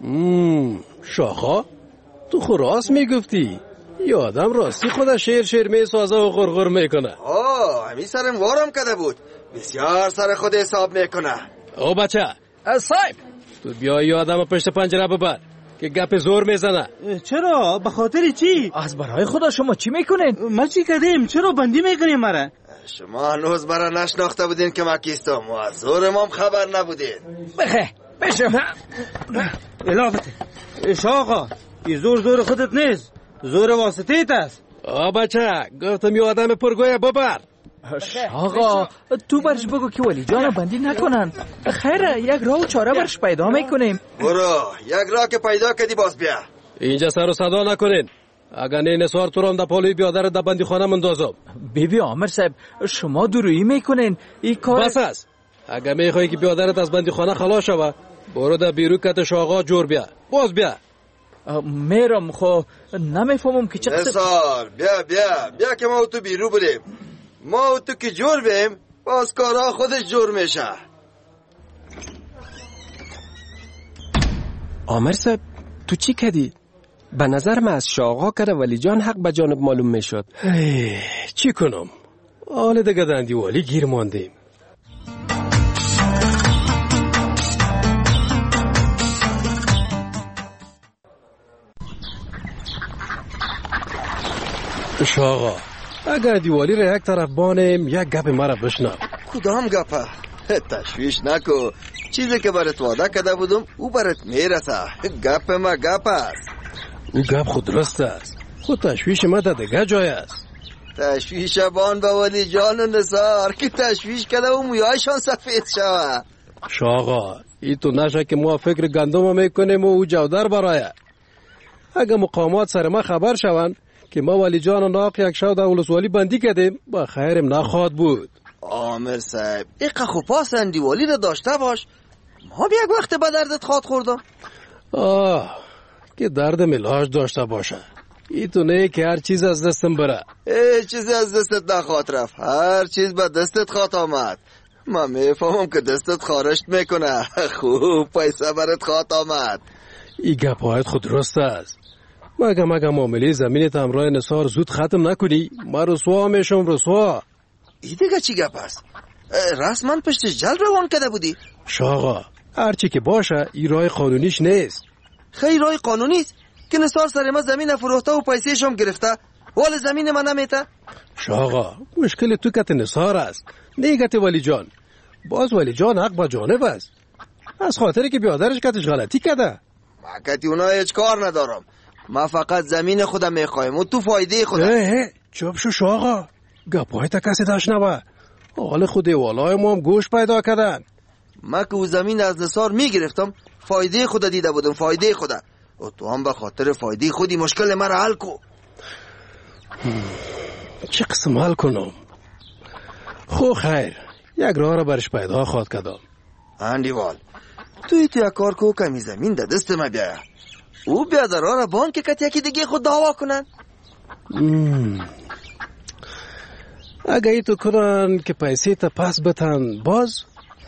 شاغا تو خو راست میگفتی. یه آدم راستی خودش شیر میسازه و غرغر میکنه. همین سرم وارم کده بود. بسیار سر خود حساب میکنه. او بچه صاحب تو بیا یه آدم پشت پنجره ببر که گپ زور میزنه. چرا؟ به خاطر چی؟ از برای خدا شما چی میکنید؟ ما چی کردیم؟ چرا بندی میکنیم مرا؟ شما هنوز مرا نشناخته بودین که ما کیستم و از زور مام خبر نبودین. بشم الافته شاقا، این زور خودت نیست، زور واسطه است. بچه گفتم یه آدم پرگویه ببر. آقا تو برش بگو که ولی جانو بندی نکنن. خیره یک راه و چاره برش پیدا میکنیم. برو یک راه که پیدا کردی باز بیا. اینجا سر و صدا نکنین. اگر نه نسوار تو رو در پالوی بیادر در بندی خانه مندازم. بیبی عامر صاحب شما دورویی میکنین این کار. بس است. اگر میخوایی که بیادرت از بندی خانه خلاص شوه برو در بیرو کت شاغا جور بیا. باز بیا. میرم خو نمیفهمم که چه نسار بیا که ما او تو بیرو بریم. ما او تو که جور بیم باز کارا خودش جور میشه. عامر صاحب تو چی کردی؟ به نظر من از شاغا کرده ولی جان حق به جانب معلوم میشد. چی کنم؟ حال دیگه دندی والی گیر ماندیم. شاغا اگر دیوالی را یک طرف بانیم یک گپ مرا بشنو. کدام گپه؟ تشویش نکو. چیزی که برات وعده کرده بودم او برات میرسه. گپ ما گپ است. او گپ خود درست است. خود تشویش ما در دیگه جای است. تشویش بان به ولی جان و نثار که تشویش کرده و مویایشان سفید شوه. شاغا ای تو نشه که ما فکر گندم میکنیم و او جودر برایه. اگر مقامات سر ما خبر شوند که ما ولی جان و ناق یک شو در ولسوالی بندی کردیم با خیرم نخواد بود. عامر صاحب ایقا خوپاس اندیوالی را داشته باش. ما یک وقت به دردت خواد خوردم. که دردم علاج داشته باشه. ای تو نه که هر چیز از دستم بره. هیچ چیزی از دستت نخواد رفت. هر چیز به دستت خواد آمد. من میفهمم که دستت خارشت میکنه. خوب پیسه برات خواد آمد. ای گپایت خود درست است. مگه معامله زمینت همراه نثار زود ختم نکنی من رسوا میشم رسوا. ای دیگه چی گپ است؟ رسما پشت جل روان کرده بودی؟ شاغا هرچی که باشه ای راه قانونیش نیست. خیلی راه قانونی است که نثار سر ما زمین فروخته و پیسه‌ش هم گرفته. ولی زمین من نمیته. شاغا مشکل تو کت نثار است نیگت ولی جان. باز ولی جان حق با جانب است. از خاطری که بیادرش کتش غلطی کرده. مکتی اونا هیچ کار ندارم. ما فقط زمین خودم میخوایم و تو فایده خودم. چوب شو شاغا گپای تا کسی داشت نبا. حال خود والای ما هم گوش پیدا کردن. ما که او زمین از نثار میگرفتم فایده خود دیده بودم. فایده خود و تو هم به خاطر فایده خودی مشکل مرا حل کو. چه قسم حل کنم؟ خو خیر یک راه را برش پیدا خواد کردم. اندیوال توی تو یک کار کو کمی زمین ده دست ما بیایه. او بیادرها را بان که کت یکی دیگه خود دعوا کنن. اگه ای تو کنن که پیسه تا پس بتن باز؟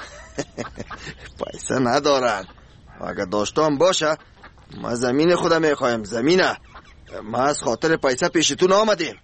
پیسه ندارن. اگه داشتم باشه ما زمین خودم میخوایم. زمینه ما از خاطر پیسه پیشتون آمدیم.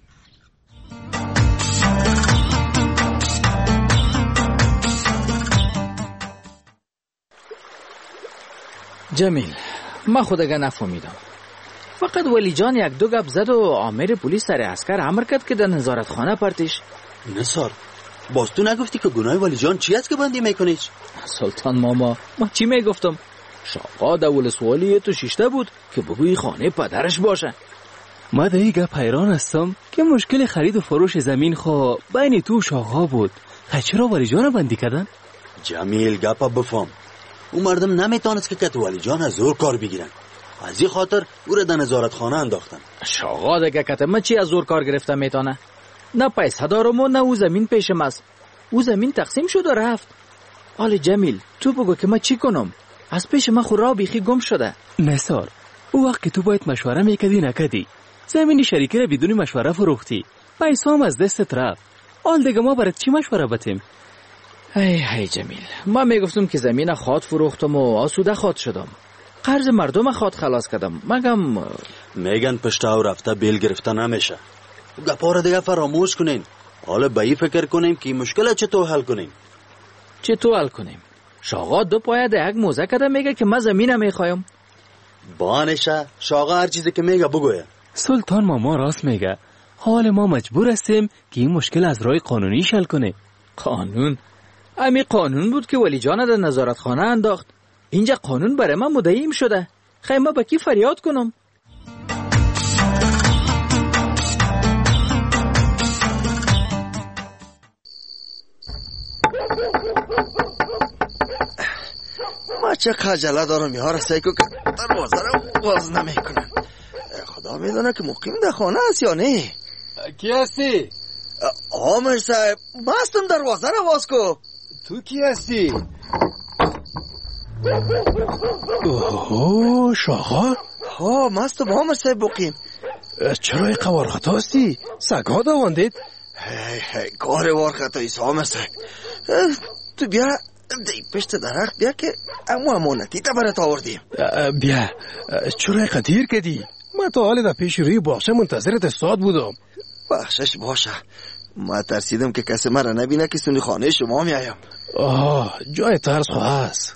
جمیل ما خود اگه نفهمیدم. فقط ولی جان یک دو گپ زد و عامر پلیس سر عسکر امر کرد که در نظارت خانه پرتش. نثار باز تو نگفتی که گناه ولی جان چی است که بندی میکنیش؟ سلطان ماما ما چی میگفتم؟ شاقا در ولسوالی تو شیشته بود که بگوی خانه پدرش باشه. ما در این گپ حیران هستم که مشکل خرید و فروش زمین خو بین تو شاقا بود. چرا ولی جان بندی کردن؟ جمیل گپا بفهم. او مردم نمیتونست که کت ولی جان از زور کار بگیرن. از این خاطر او را در نظارت خانه انداختن. شاقا دیگه کت من چی از زور کار گرفته میتونه؟ نه پیسه دارم و نه او زمین پیشم است. او زمین تقسیم شد و رفت. آل جمیل تو بگو که من چی کنم؟ از پیش من خود را بیخی گم شده. نثار او وقت که تو باید مشوره میکردی نکردی. زمین شریکی را بدون مشوره فروختی. پیسه هم از دستت رفت. آل دیگه ما برات چی مشوره بتیم؟ ای جمیل ما میگفتم که زمین خود فروختم و آسوده خود شدم. قرض مردم خود خلاص کردم. مگم میگن پشت او رفته بیل گرفته نمیشه. گپا را دیگه فراموش کنین. حالا به این فکر کنیم که مشکل چطور حل کنیم. چطور حل کنیم؟ شاقا دو پایه ده یک موزه کده میگه که من زمینه میخوایم. بانشه شاقا هر چیزی که میگه بگویه. سلطان ماما راست میگه. حال ما مجبور هستیم که این مشکل از راه قانونی حل کنه. قانون؟ امی قانون بود که ولی جان در نظارت خانه انداخت. اینجا قانون برای من مدعیم شده. خیمه با کی فریاد کنم؟ ما چه خجالت دارم یار سیکو که دروازه رو باز نمیکنن. خدا میدونه که مقیم در خانه است یا نه. کی هستی؟ عامر صاحب مستم، دروازه رو باز کو. تو کی هستی؟ اوه شاغا؟ ها مستم عامر صاحب مقیم. چرا ای قوار خطا هستی؟ سگا دواندید؟ هی کار وار خطا ایست عامر صاحب. تو بیا دی پشت درخت بیا که امانتی تا برات آوردیم. بیا چرا قدیر کدی؟ من تا حال در پیش روی باغچه منتظرت استاد بودم. بخشش باشه، ما ترسیدم که کسی مرا نبینه که سونی خانه شما میایم. جای ترس خواه هست.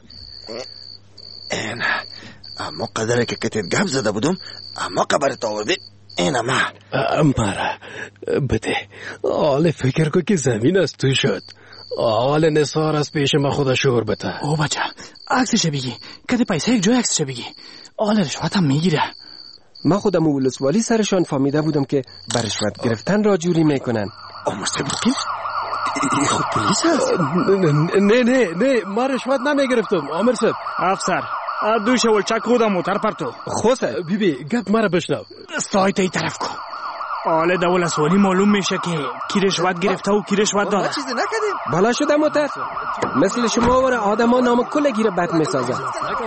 نه اما قدره که کتت گپ زده بودم اما قبرت آورده این اما مرا بده. حال فکر کو که زمین از تو شد. حال نثار از پیش ما خدا شور بده. او بچه عکسش بگی کده پیسه یک جای عکسش بگی. حال رشوت هم میگیره. ما خودم ولسوالی سرشان فهمیده بودم که بر رشوت گرفتن را جوری میکنن. عمر صاحب مقیم خود پلیس هست؟ نه ما رشوت نمیگرفتم عمر صاحب. افسر دو شولچک خودم موتر پرتو خوسه بیبی گپ مرا بشنو. استایت ای طرف کو. حال در ولسوالی معلوم میشه که کی رشوت گرفته و کی رشوت داده. ما چیزی نکردیم. بالا شده موتر مثل شما و آدم ها نام کلگی را بد میسازن.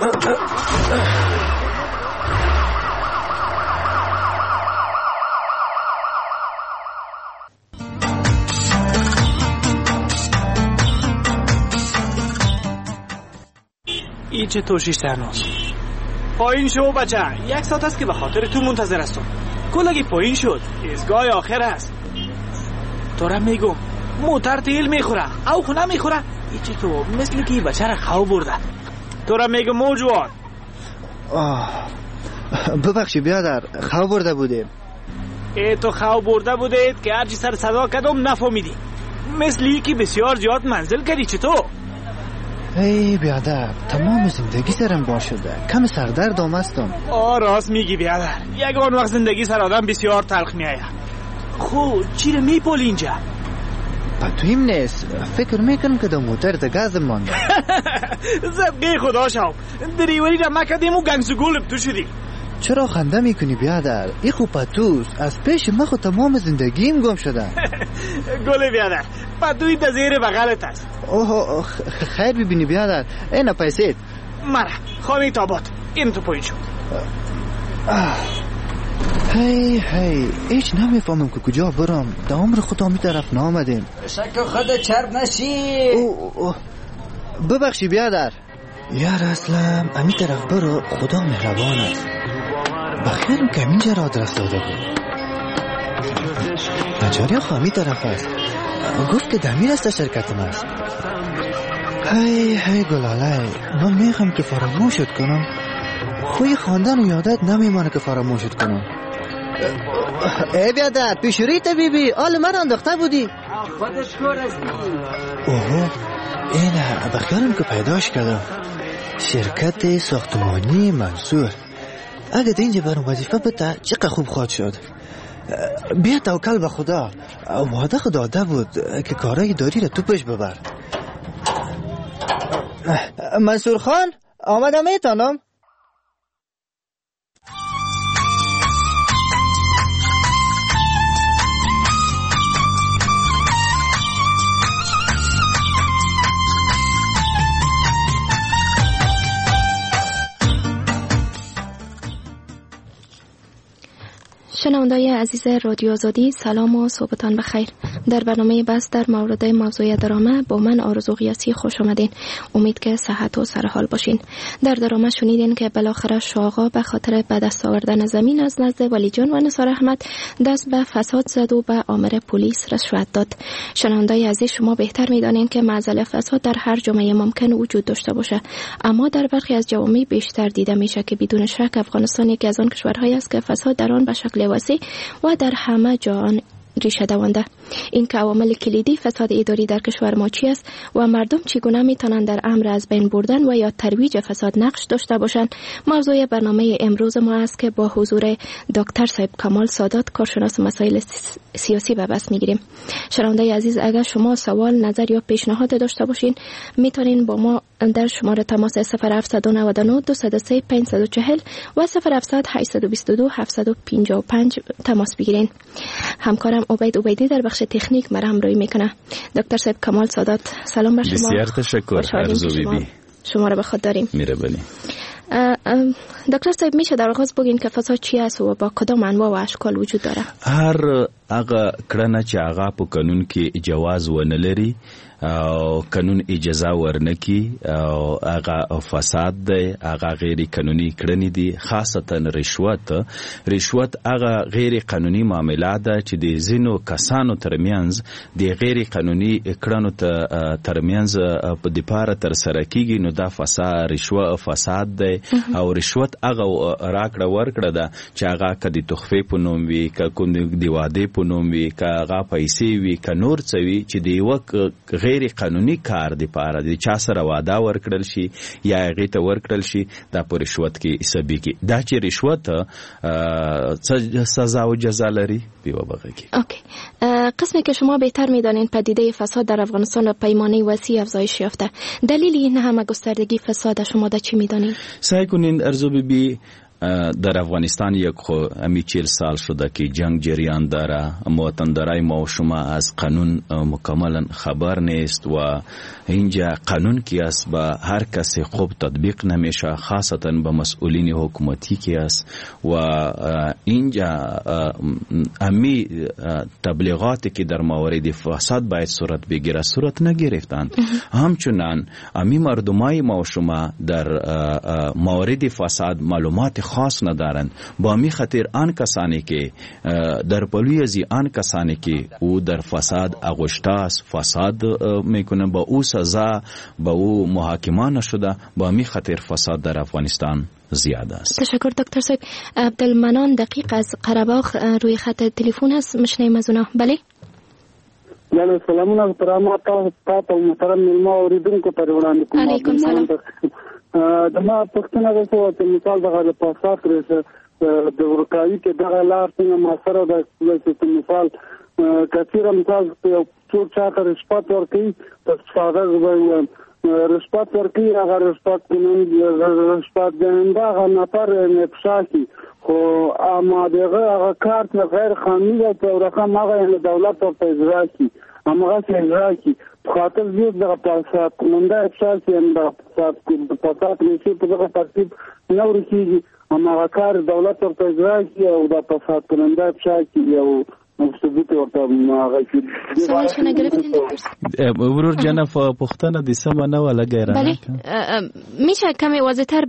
این چه توشیش ترناز پایین شو بچه. یک ساعت است که به خاطر تو منتظر هستم. کلگی پایین شد. ایستگاه آخر است. تو را میگم موتر تیل میخوره او خونه میخوره. ایچه تو مثل که بچه را خواه برده. تو را میگم موجوان. ببخشی بیادر خواه برده بودیم. ای تو خواه برده بودید که هرچی سر صدا کدم نفهمیدی. مثل که بسیار زیاد منزل کردی. چطور؟ ای بیادر تمام زندگی سرم با شده. کم سردرد آمستم. راست میگی بیادر. یگان وقت زندگی سر آدم بسیار تلخ میآید. خب چی رو میپولی اینجا؟ پتویم نیست. فکر میکنم که دو موتر ده گازم مانده. زدگی خدا شو. دریوری را مکدیم و گنگسو گولب تو شدی. چرا خنده میکنی بیادر؟ ای خوب پتوست. از پیش من خود تمام زندگیم گم شده. گله بیادر پتوی ده زیر بغلت است. خیر ببینی بیادر. اینا پیسید مرا خانه تابات. این تو پایین شد. هی ایچ نمیفهمم که کجا برم. در عمر خدا می طرف نامدیم. شک خود چرب نشی. ببخشی بیادر. یار اسلام امی طرف برو. خدا مهربان است. بخیرم که همینجا را آدرس داده بود. نجاری خواهمی طرف است. گفت که دمیر است شرکت ما است. هی گلاله من میخوام که فراموشت کنم. خوی خواندن و یادت نمیمانه که فراموشت کنم. ای بیادر پیشوریت بیبی آل من انداخته بودی. خودش کور هستی. اینه بخیارم که پیداش کردم. شرکت ساختمانی منصور. اگه اینجا برام وظیفه بده چقدر خوب خواهد شد. بیا توکل به خدا. وعده خدا داده بود که کارای داری رو تو پیش ببر. منصور خان آمدم میتانم. شنوندای عزیز رادیو آزادی سلام و صبحتان بخیر. در برنامه بس در مورد موضوع درامه با من آرزو قیاسی خوش آمدین. امید که صحت و سرحال باشین. در درامه شنیدین که بالاخره شاغا به خاطر به دست آوردن زمین از نزد ولی جان و نثار احمد دست به فساد زد و به آمر پلیس رشوت داد. شنوندای عزیز شما بهتر میدانین که معضل فساد در هر جامعه ممکن وجود داشته باشه، اما در برخی از جوامع بیشتر دیده میشه که بدون شک افغانستان یکی از آن کشورهایی است که فساد در آن به شکل وسیع و در همه جا ریشه دوانده. این که عوامل کلیدی فساد اداری در کشور ما چی است و مردم چگونه میتونند در امر از بین بردن و یا ترویج فساد نقش داشته باشند، موضوع برنامه امروز ما است که با حضور دکتر صاحب کمال سادات، کارشناس مسائل سیاسی به بحث میگیریم. شنونده عزیز، اگر شما سوال، نظر یا پیشنهاد داشته باشین میتونین با ما در شماره تماس 0799 203 540 و 0700 822 755 تماس بگیرین. همکارم عبید عبیدی در بخش تکنیک مرا همراهی میکنه. دکتر صاحب کمال سادات، سلام بر شما. بسیار تشکر. ارزو بیبی شما را به خود داریم. میربانی. دکتر صاحب، میشه در آغاز بگین که فساد چی است و با کدام انواع و اشکال وجود داره؟ هر هغه کړنه چې هغه په قانون کې جواز ونه لري او قانون اجازه ورنکي او هغه فساد دی، هغه غیر قانوني کړنې دي، خاصتا رشوت هغه غیر قانوني معاملات ده چې د ځینو کسانو ترمنځ د غیر قانوني کړنو ترمنځ په دپاره تر سره کیږي، نو دا فساد دی. او رشوت هغه راکړه ورکړه ده چې هغه که د تحفې په نوم وي، که کوم د واده په نوم وي، که هغه پیسې وي، که نور څه وي چې د یوه غیر قانوني کار دپاره د چا سره واده ورکړل شي یا هغې ته ورکړل شي، دا په رشوت کې حسابیږي. دا چې رشوت څه سزا و جزا لري بیوه بغه کې. اوکی، قسمی که شما بهتر میدانین پدیده فساد در افغانستان و پیمانه وسیع افزایش یافته، دلیل این همه گستردگی فساد شما در چی میدانین؟ سعی کنین ارزو بیبی، در افغانستان یک همی 40 سال شده که جنگ جریان داره، وطندارای ما و شما از قانون مکملا خبر نیست و اینجا قانون کی است به هر کسی خوب تطبیق نمیشه، خاصتا به مسئولین حکومتی کی است و اینجا همی تبلیغاتی که در مورد فساد باید صورت بگیره صورت نگرفتند. همچنان همی مردمای ما و شما در مورد فساد معلومات خاص ندارند. با می خاطر آن کسانی که در پلوی از آن کسانی که او در فساد اغوشته است، فساد میکنه، با او سزا با او محاکمه نشده، با می خاطر فساد در افغانستان زیاد است. تشکر دکتر صاحب. عبدالمنان دقیق از قره‌باغ روی خط تلفن هست، مشنیم از اونا. بله بله، سلامونه احترامات تاسو محترم ملما اوریدونکو ته وړاندې کوم. علیکم سلام. د ما پښتنه ده چې مثال دغه پاسات رسه د ورکاوي کې دغه لار څنګه ماسره د مثال کثیره مثال یو څو چاته رشوت ورکوي، پس فارغ وي رشوت ورکوي، هغه رشوت دهنده هغه نفر افشا شي، خو اما دغه هغه کارت غیر قانوني ده او رقم هغه دولت ورته اجرا شي، هماغسې اجرا شي. خاطر زیاد دغه فساد کننده افشا شي، دغه فساد نشي په دغه ترتیب نه ورکېږي، هماغه کار دولت ورته اجرا شي او د فساد کننده افشا شي او ثبوت ورته هغه سوال شنه گرفتین دکتر؟ ورور جناب پښتنه د سم نه ولا غیره. بله، میشه کمی واضح‌تر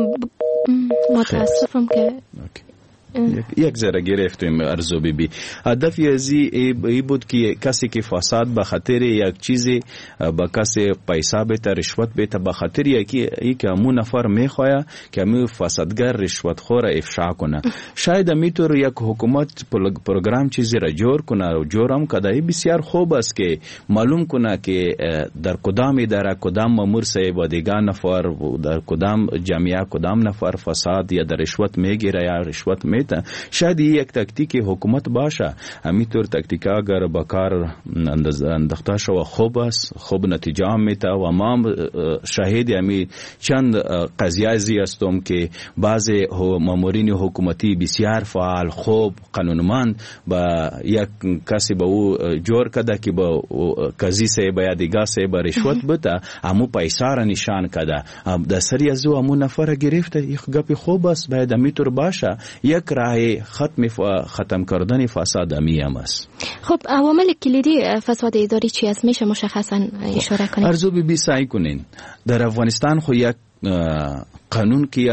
متاسفم که یک ذره گرفتیم ارزو بیبی. هدف ازی ای بود که کسی که فساد به خاطر یک چیزی با کسی پیسه بیت رشوت بیت به خاطر یکی که همون نفر میخواه که همون فسادگر رشوت خور افشا کنه، شاید میتور یک حکومت پروگرام چیزی را جور کنه و جورم کدایی بسیار خوب است که معلوم کنه که در کدام اداره کدام مامور صاحب دیگر نفر در کدام جامعه کدام نفر فساد یا در رشوت میگیره یا رشوت می. شاید یک تکتیک حکومت باشه، همینطور تکتیک اگر با کار انداخته شو خوب است، خوب نتیجه هم میده و ما شاهد همی چند قضیه ازی هستم که بعضی مامورین حکومتی بسیار فعال خوب قانونمند با یک کسی با او جور کده که با کزی سه باید دیگه سه با رشوت بده، همو پیسه را نشان کده، در سری از او همو نفر گرفته. یک گپی خوب است، باید همینطور باشه. یک راه ختم کردن فساد هم است. خب عوامل کلیدی فساد اداری چی است؟ میشه مشخصا اشاره کنید؟ ارزو بی سعی کنین. در افغانستان خو یک قانون کی است،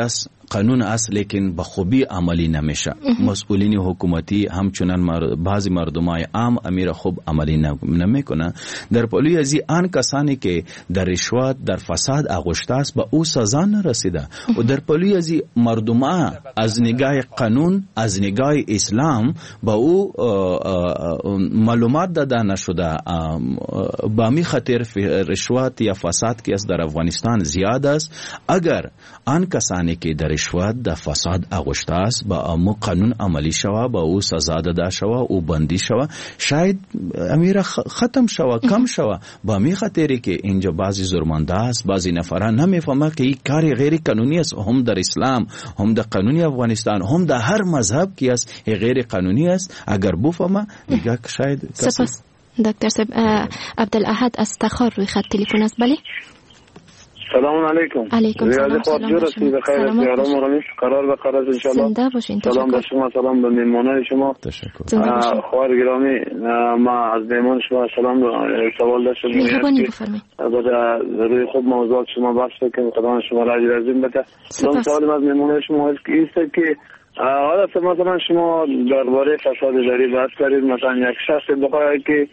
قانون است لیکن به خوبی عملی نمیشه. مسئولین حکومتی همچنان بعضی مردمای عام امیر خوب عملی نمیکنه. در پلوی از آن کسانی که در رشوت در فساد اغوشته است به او سزا نرسیده و در پلوی از مردم از نگاه قانون از نگاه اسلام به او معلومات داده نشده. با می خاطر رشوت یا فساد که در افغانستان زیاد است. اگر آن کسانی که در رشوت در فساد اغوشته است با امو قانون عملی شوه با او سزا داده شوه او بندی شوه شاید امیر ختم شوه کم شوه. با می خاطری که اینجا بعضی زورمنده است بعضی نفران نمیفهمه که این کار غیر قانونی است. هم در اسلام هم در قانونی افغانستان هم در هر مذهب که است غیر قانونی است. اگر بفهمه دیگه شاید سپاس دکتر صاحب. عبدالاحد از تخار روی خط تلفن است. بله سلام علیکم. علیکم سلام. سلام قرار به قرار ان شاء الله. زنده باشین. سلام به شما، سلام به مهمانان شما. تشکر. خواهر گرامی، ما از مهمان شما سلام سوال داشتم. مهربانی بفرمایید. بعد روی خود موضوعات شما بحث کنیم خدا شما را اجر عظیم بده. سوال از مهمانان شما است که حالا مثلا شما درباره فساد اداری بحث کردید. مثلا یک شخص بخواد که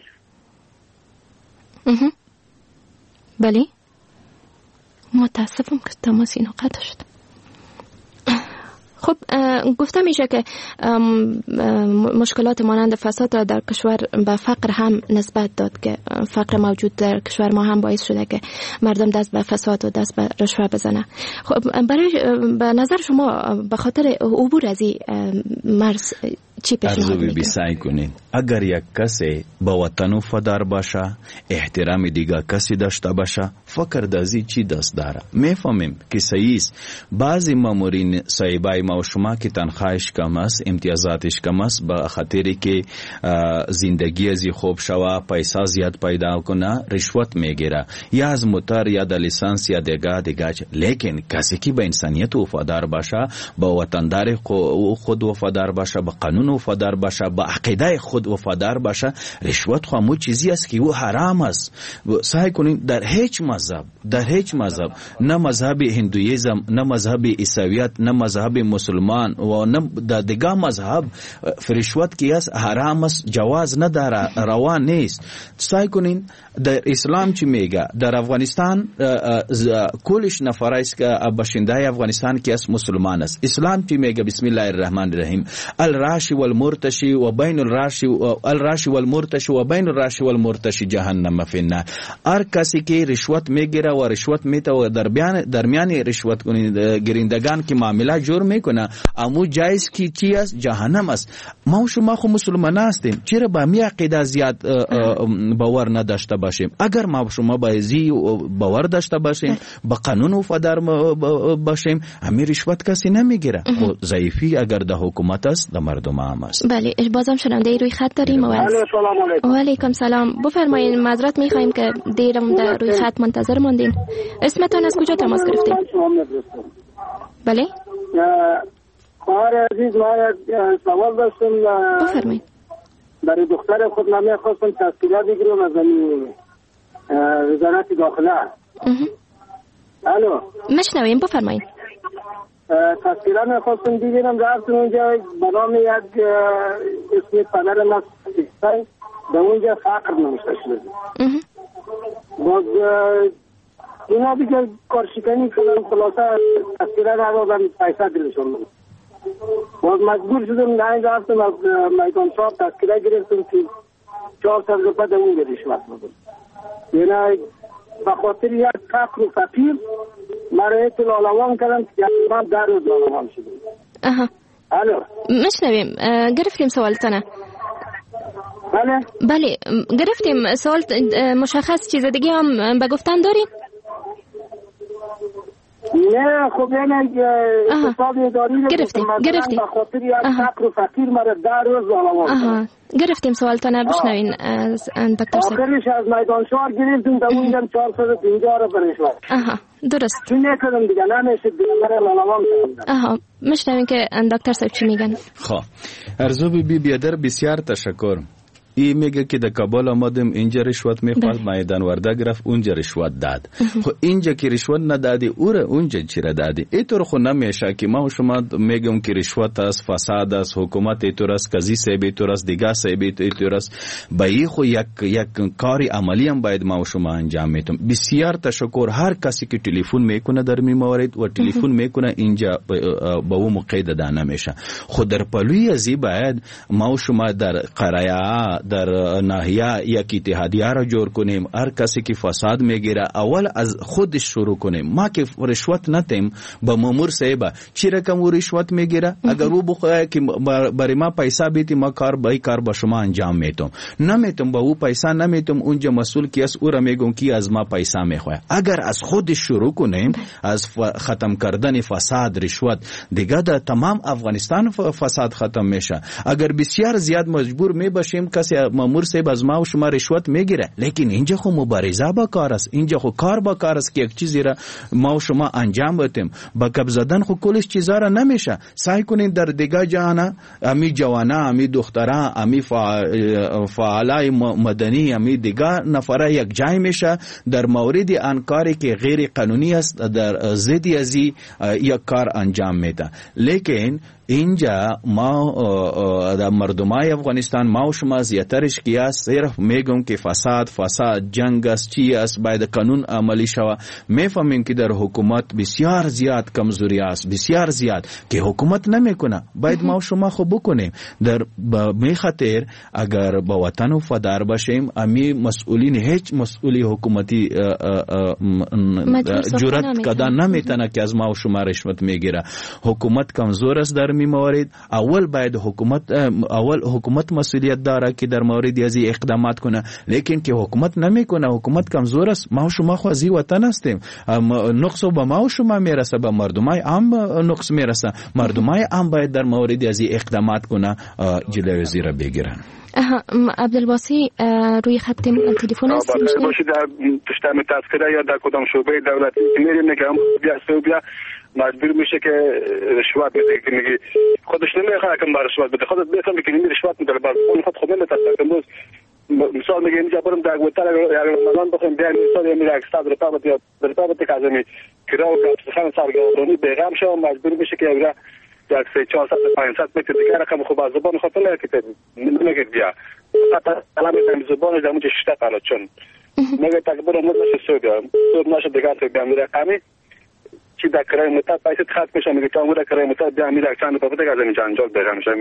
بله متاسفم که تماس اینو قطع شد. خب گفته میشه که مشکلات مانند فساد را در کشور به فقر هم نسبت داد که فقر موجود در کشور ما هم باعث شده که مردم دست به فساد و دست به رشوه بزنه. خب برای به نظر شما به خاطر عبور از این مرز چی پیشنهاد میکنید؟ سعی کنید اگر یک کسی با وطن وفادار باشه احترام دیگه کسی داشته باشه فکر دازی چی دست داره. میفهمیم که صحیح است بعضی مامورین صاحبای ما و شما که تنخواهش کم است امتیازاتش کم است به خاطری که زندگی ازی خوب شوه پیسه زیاد پیدا کنه رشوت میگیره یا از موتر یا د لیسانس یا دیگه. لیکن کسی که به انسانیت وفادار باشه با وطندار خود وفادار باشه با قانون وفادار باشه با عقیده خود وفادار باشه رشوت خامو چیزی است که او حرام است. سعی کنید در هیچ مذهب نه مذهب هندویزم نه مذهب عیسویت نه مذهب مسلمان و نه در دیگه مذهب رشوت که است حرام است جواز نداره روان نیست. سعی کنید در اسلام چی میگه در افغانستان کلش نفر است که باشنده افغانستان که است مسلمان است. اسلام چی میگه بسم الله الرحمن الرحیم الراشی والمرتشی و بین الراشی والمرتشی و بین الراشی والمرتشی جهنم فی النار. هر کسی که رشوت میگیره و رشوت میته و درمیان رشوت گیرندگان که معامله جور میکنه امو جایز کی چی است جهنم است. ما و شما خو مسلمان هستیم چرا با می عقیده زیاد باور نداشته باشیم؟ اگر ما و شما بایزی باور داشته باشیم با قانون وفادار باشیم همین رشوت کسی نمیگیره. ضعیفی اگر در حکومت است در مردم هم است. بله بازم شنونده روی خط داریم. سلام علیکم. و علیکم سلام. بفرمایید معذرت میخوایم که دیرم در روی خط منتظر ماندین. اسمتان از کجا تماس گرفتین؟ بله خواهر عزیز ما سوال داشتم. بفرمایید. برای دختر خود نمیخواستم تسکیلات بگیرم از وزارت داخله. الو مشنویم بفرمایید. تسکیلات میخواستم بگیرم رفتم اونجا به نام یک اسم پدر ما به اونجا فقر نوشته شده. باز اینا دیگه کارشکنی کردن خلاصه تسکیلات ندادن پیسه دلشون. باز مجبور شدم نه رفتم از میدان صاحب تسکیلات گرفتم که 400 روپیه در اون رشوت بدم. یعنی به خاطر یک فقر و فقیر مرا اطلاع لوان کردن که من در روز لوان شدم. الو مشنویم. گرفتیم سوالتانه. بله گرفتیم سوال مشخص چیز دیگه هم به گفتن داریم؟ نه خب یعنی اقتصاد اداری گرفتیم به خاطر یک فقر و فقیر مرا در روز لوان شدم. گرفتیم سوالتانه بشنوین از دکتر صاحب. آخرش از میدان شهر گرفتیم در اونجا 450 رو برشوت. درست. چی نکردم دیگه نمیشه دیگه مرا لوان کردم. مشنوین که دکتر صاحب چی میگن. خب ارزو بی بیادر بسیار تشکر. این میگه که در کابل آمدیم اینجا رشوت میخواست، میدان وردگ رفت اونجا رشوت داد. خب اینجا که رشوت ندادی اونجا چرا دادی؟ اینطور خود نمیشه که ما شما میگم که رشوت است، فساد است، حکومت اینطور است، قاضی صاحب اینطور است، دیگه صاحب اینطور است. باید خو یک کاری عملی هم باید ما شما انجام میتیم. بسیار تشکر. هر کسی که تلفن میکنه در می موارد و تلفن میکنه اینجا با اون مقید دانه میشه. خود در پلوی ازی باید ما شما در قرایه در ناحیه یک اتحادیه را جور کنیم. هر کسی که فساد میگیره اول از خودش شروع کنیم. ما که رشوت نتیم با مامور صاحب چی رقم و رشوت میگیره، اگر او بخواه که برای ما پیسا بیتی ما کار با شما انجام میتم، نمیتم با او پیسا نمیتم، اونجا مسئول کی است او را میگم کی از ما پیسا میخواه. اگر از خودش شروع کنیم از ختم کردن فساد رشوت، دیگه در تمام افغانستان فساد ختم میشه. اگر بسیار زیاد مجبور میباشیم کسی مامور صاحب از ما و شما رشوت میگیره، لیکن اینجا خو مبارزه با کار است، اینجا خو کار با کار است که یک چیزی را ما و شما انجام بدیم. با کب زدن خو کلش چیزا را نمیشه. سعی کنین در دیگه جهان امی جوانا، امی دخترا، امی فعالای مدنی، امی دیگه نفره یک جای میشه در مورد آن کاری که غیر قانونی است در ضد ازی یک کار انجام میده. لیکن اینجا ما در مردمای افغانستان ما و شما زیاترش کی است صرف میگم که فساد جنگ است، چی است، باید قانون عملی شوه. میفهمیم که در حکومت بسیار زیاد کمزوری است، بسیار زیاد که حکومت نمیکنه. باید ما و شما خو بکنیم. در می خاطر اگر با وطن وفادار باشیم، امی مسئولین هیچ مسئولی حکومتی جرأت کردن نمیتونه که از ما و شما رشوت میگیره. حکومت کمزور است در می موارد. اول باید حکومت مسئولیت داره که در مورد ازی اقدامات کنه، لیکن که حکومت نمیکنه، حکومت کمزور است. ما و شما خو از این وطن هستیم، نقص به ما و شما میرسه، به مردمای عام نقص میرسه. مردمای عام باید در مورد ازی اقدامات کنه، جلوی زیر بگیرن. عبدالباسی روی خط تلفن است. باشید در تشتم تذکره یا در کدام شعبه دولتی میریم نگم بیا مجبور میشه که رشوت بده، که میگی خودش نمیخواد که با رشوت بده، خودت بیسم میگی نمی رشوت میده، بعد اون خود نمیتونه. امروز مثال میگه اینجا برم در گوتر یا رمضان بخوام بیان مثال میره 100 رپابت یا رپابت کازمی کراو که خان سرگردانی بیغم شه، مجبور میشه که اگر یک 400 500 متر دیگه رقم خوب از زبان خاطر نکته نمیگه بیا حتی کلام این زبان در مجه شتا قالت چون میگه تکبر مدش سودا سود نشه دیگه تو بیام رقمی چی در کرای متا پیسه خرج میشه، میگه تا اون کرای متا بیام میره چند تا بده از اینجا انجام بگم میشه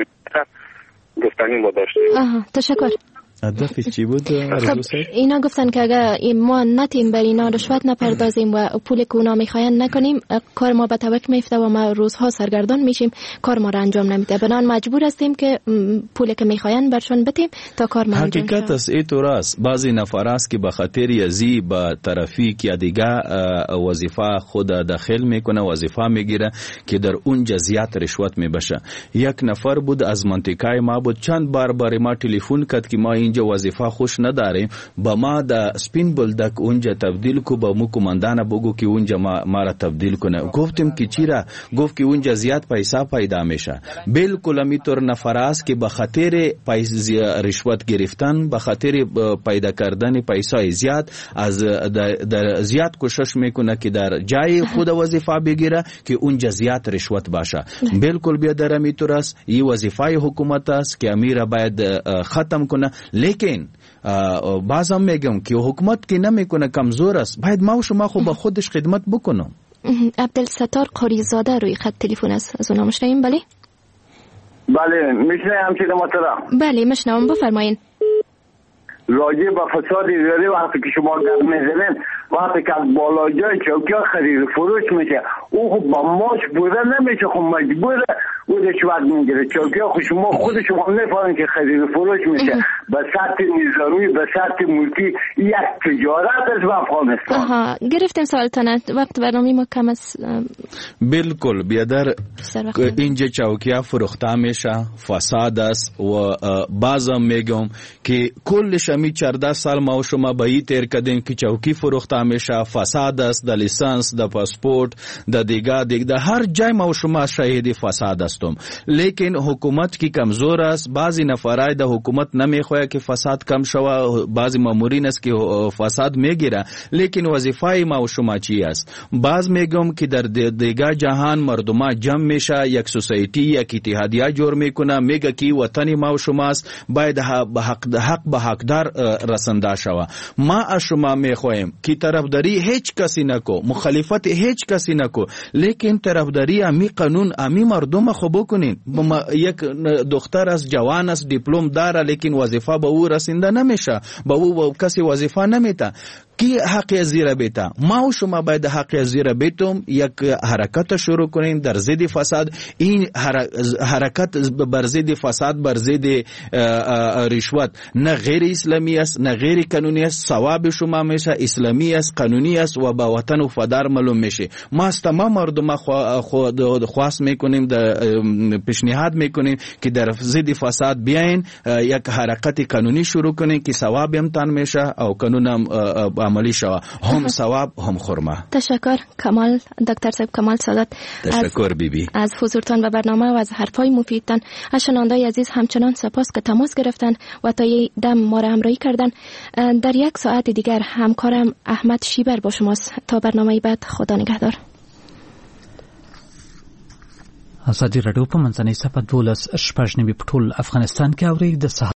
گفتنی با داشته. تشکر. هدفش چی بود؟ اینا گفتن که اگر ما نتیم بر اینا رشوت نپردازیم و پول که اونا میخواین نکنیم، کار ما به توک میفته و ما روزها سرگردان میشیم، کار ما را انجام نمیده. بنان مجبور هستیم که پول که میخواین برشون بدیم تا کار ما انجام شه. حقیقت است اینطور است. بعضی نفر است که به خاطر ازی با طرفی که دیگه وظیفه خود داخل میکنه، وظیفه میگیره که در اونجا زیاد رشوت میبشه. یک نفر بود از منطقه ما بود، چند بار ما تلفن کرد که ما اینجا وظیفه خوش نداریم، با ما دا سپین بلدک اونجا تبدیل کو، با مو کماندان بگو که اونجا ما را تبدیل کنه. گفتیم که چرا؟ گفت که اونجا زیاد پیسا پیدا میشه. بالکل همینطور نفر است که به خاطر رشوت گرفتن، به خاطر پیدا کردن پیسای زیاد از در زیاد کوشش میکنه که در جای خود وظیفه بگیره که اونجا زیاد رشوت باشه. بالکل بیا در همینطور است. این وظیفه حکومت است که امیر باید ختم کنه. لیکن بازم میگم که حکومت که نمیکنه کمزور است، باید ما و شما خود با خودش خدمت بکنم. عبدالستار قاریزاده روی خط تلفن است، از اونها مشنویم؟ بله میشنوم چیز محترم. بله میشنوم، بفرمایین. راجع به فساد اداری وقتی که شما گپ میزنین، وقتی که از بالای چوکیا خرید فروش میشه، او خب با ماش بوده نمیشه، خب مجبوره او رشوت میگیره. چوکیا خب شما خود شما میفهمین که خرید فروش میشه به سطح نظامی، به سطح ملکی، یک تجارت است و افغانستان. گرفتیم سوالتان، وقت برنامه ما کم است. بالکل بیادر اینجا چوکیا فروخته میشه، فساد است و بازم میگم که کلش می 14 سال ما و شما به این تیر کردیم که چوکی فروخته میشه، فساد است، د لیسانس، د پاسپورت، د دیگه هر جای ما و شما شاهد فساد است. هستم، لیکن حکومت کی کمزور است. بعضی نفرای در حکومت نمیخواه که فساد کم شوه، بعضی مامورین است که فساد میگیره، لیکن وظیفه ما و شما چی است؟ باز میگم که در دیگه جهان مردم جمع میشه، یک سوسایتی یک اتحادیه جور میکنه، میگه که وطن ما و شماست، باید حق به حقدار رسنده شوه. ما از شما میخوایم که طرفداری هیچ کسی نکو، مخالفت هیچ کسی نکو، لیکن طرفداری امی قانون امی مردم خو بکنین. یک دختر از جوان است، دیپلم داره، لیکن وظیفه به او رسنده نمیشه، به او کسی وظیفه نمیده. کی حق زیرا بیتا؟ ما و شما باید حق زیرا بیتم یک حرکت شروع کنیم در ضد فساد. این حرکت بر ضد فساد، بر ضد رشوت نه غیر اسلامی است نه غیر قانونی است. ثواب شما میشه اسلامی است، قانونی است و با وطن وفادار معلوم میشه. ما از تمام مردم خواست میکنیم، پیشنهاد میکنیم که در ضد فساد بیاین، یک حرکت قانونی شروع کنیم که ثواب امتحان میشه او قانون هم عملی شود، هم ثواب هم خرما. تشکر کمال، دکتر صاحب کمال سادات. تشکر بیبی از حضورتان به برنامه و از حرفای مفیدتان. از شنوندای عزیز همچنان سپاس که تماس گرفتن و تا یه دم ما را همراهی کردن. در یک ساعت دیگر همکارم احمد شیبر با شماست. تا برنامه بعد خدا نگهدار. ازادي راډیو په منځنۍ صفحه 12 شپږ نیمې په ټول افغانستان کې اوري د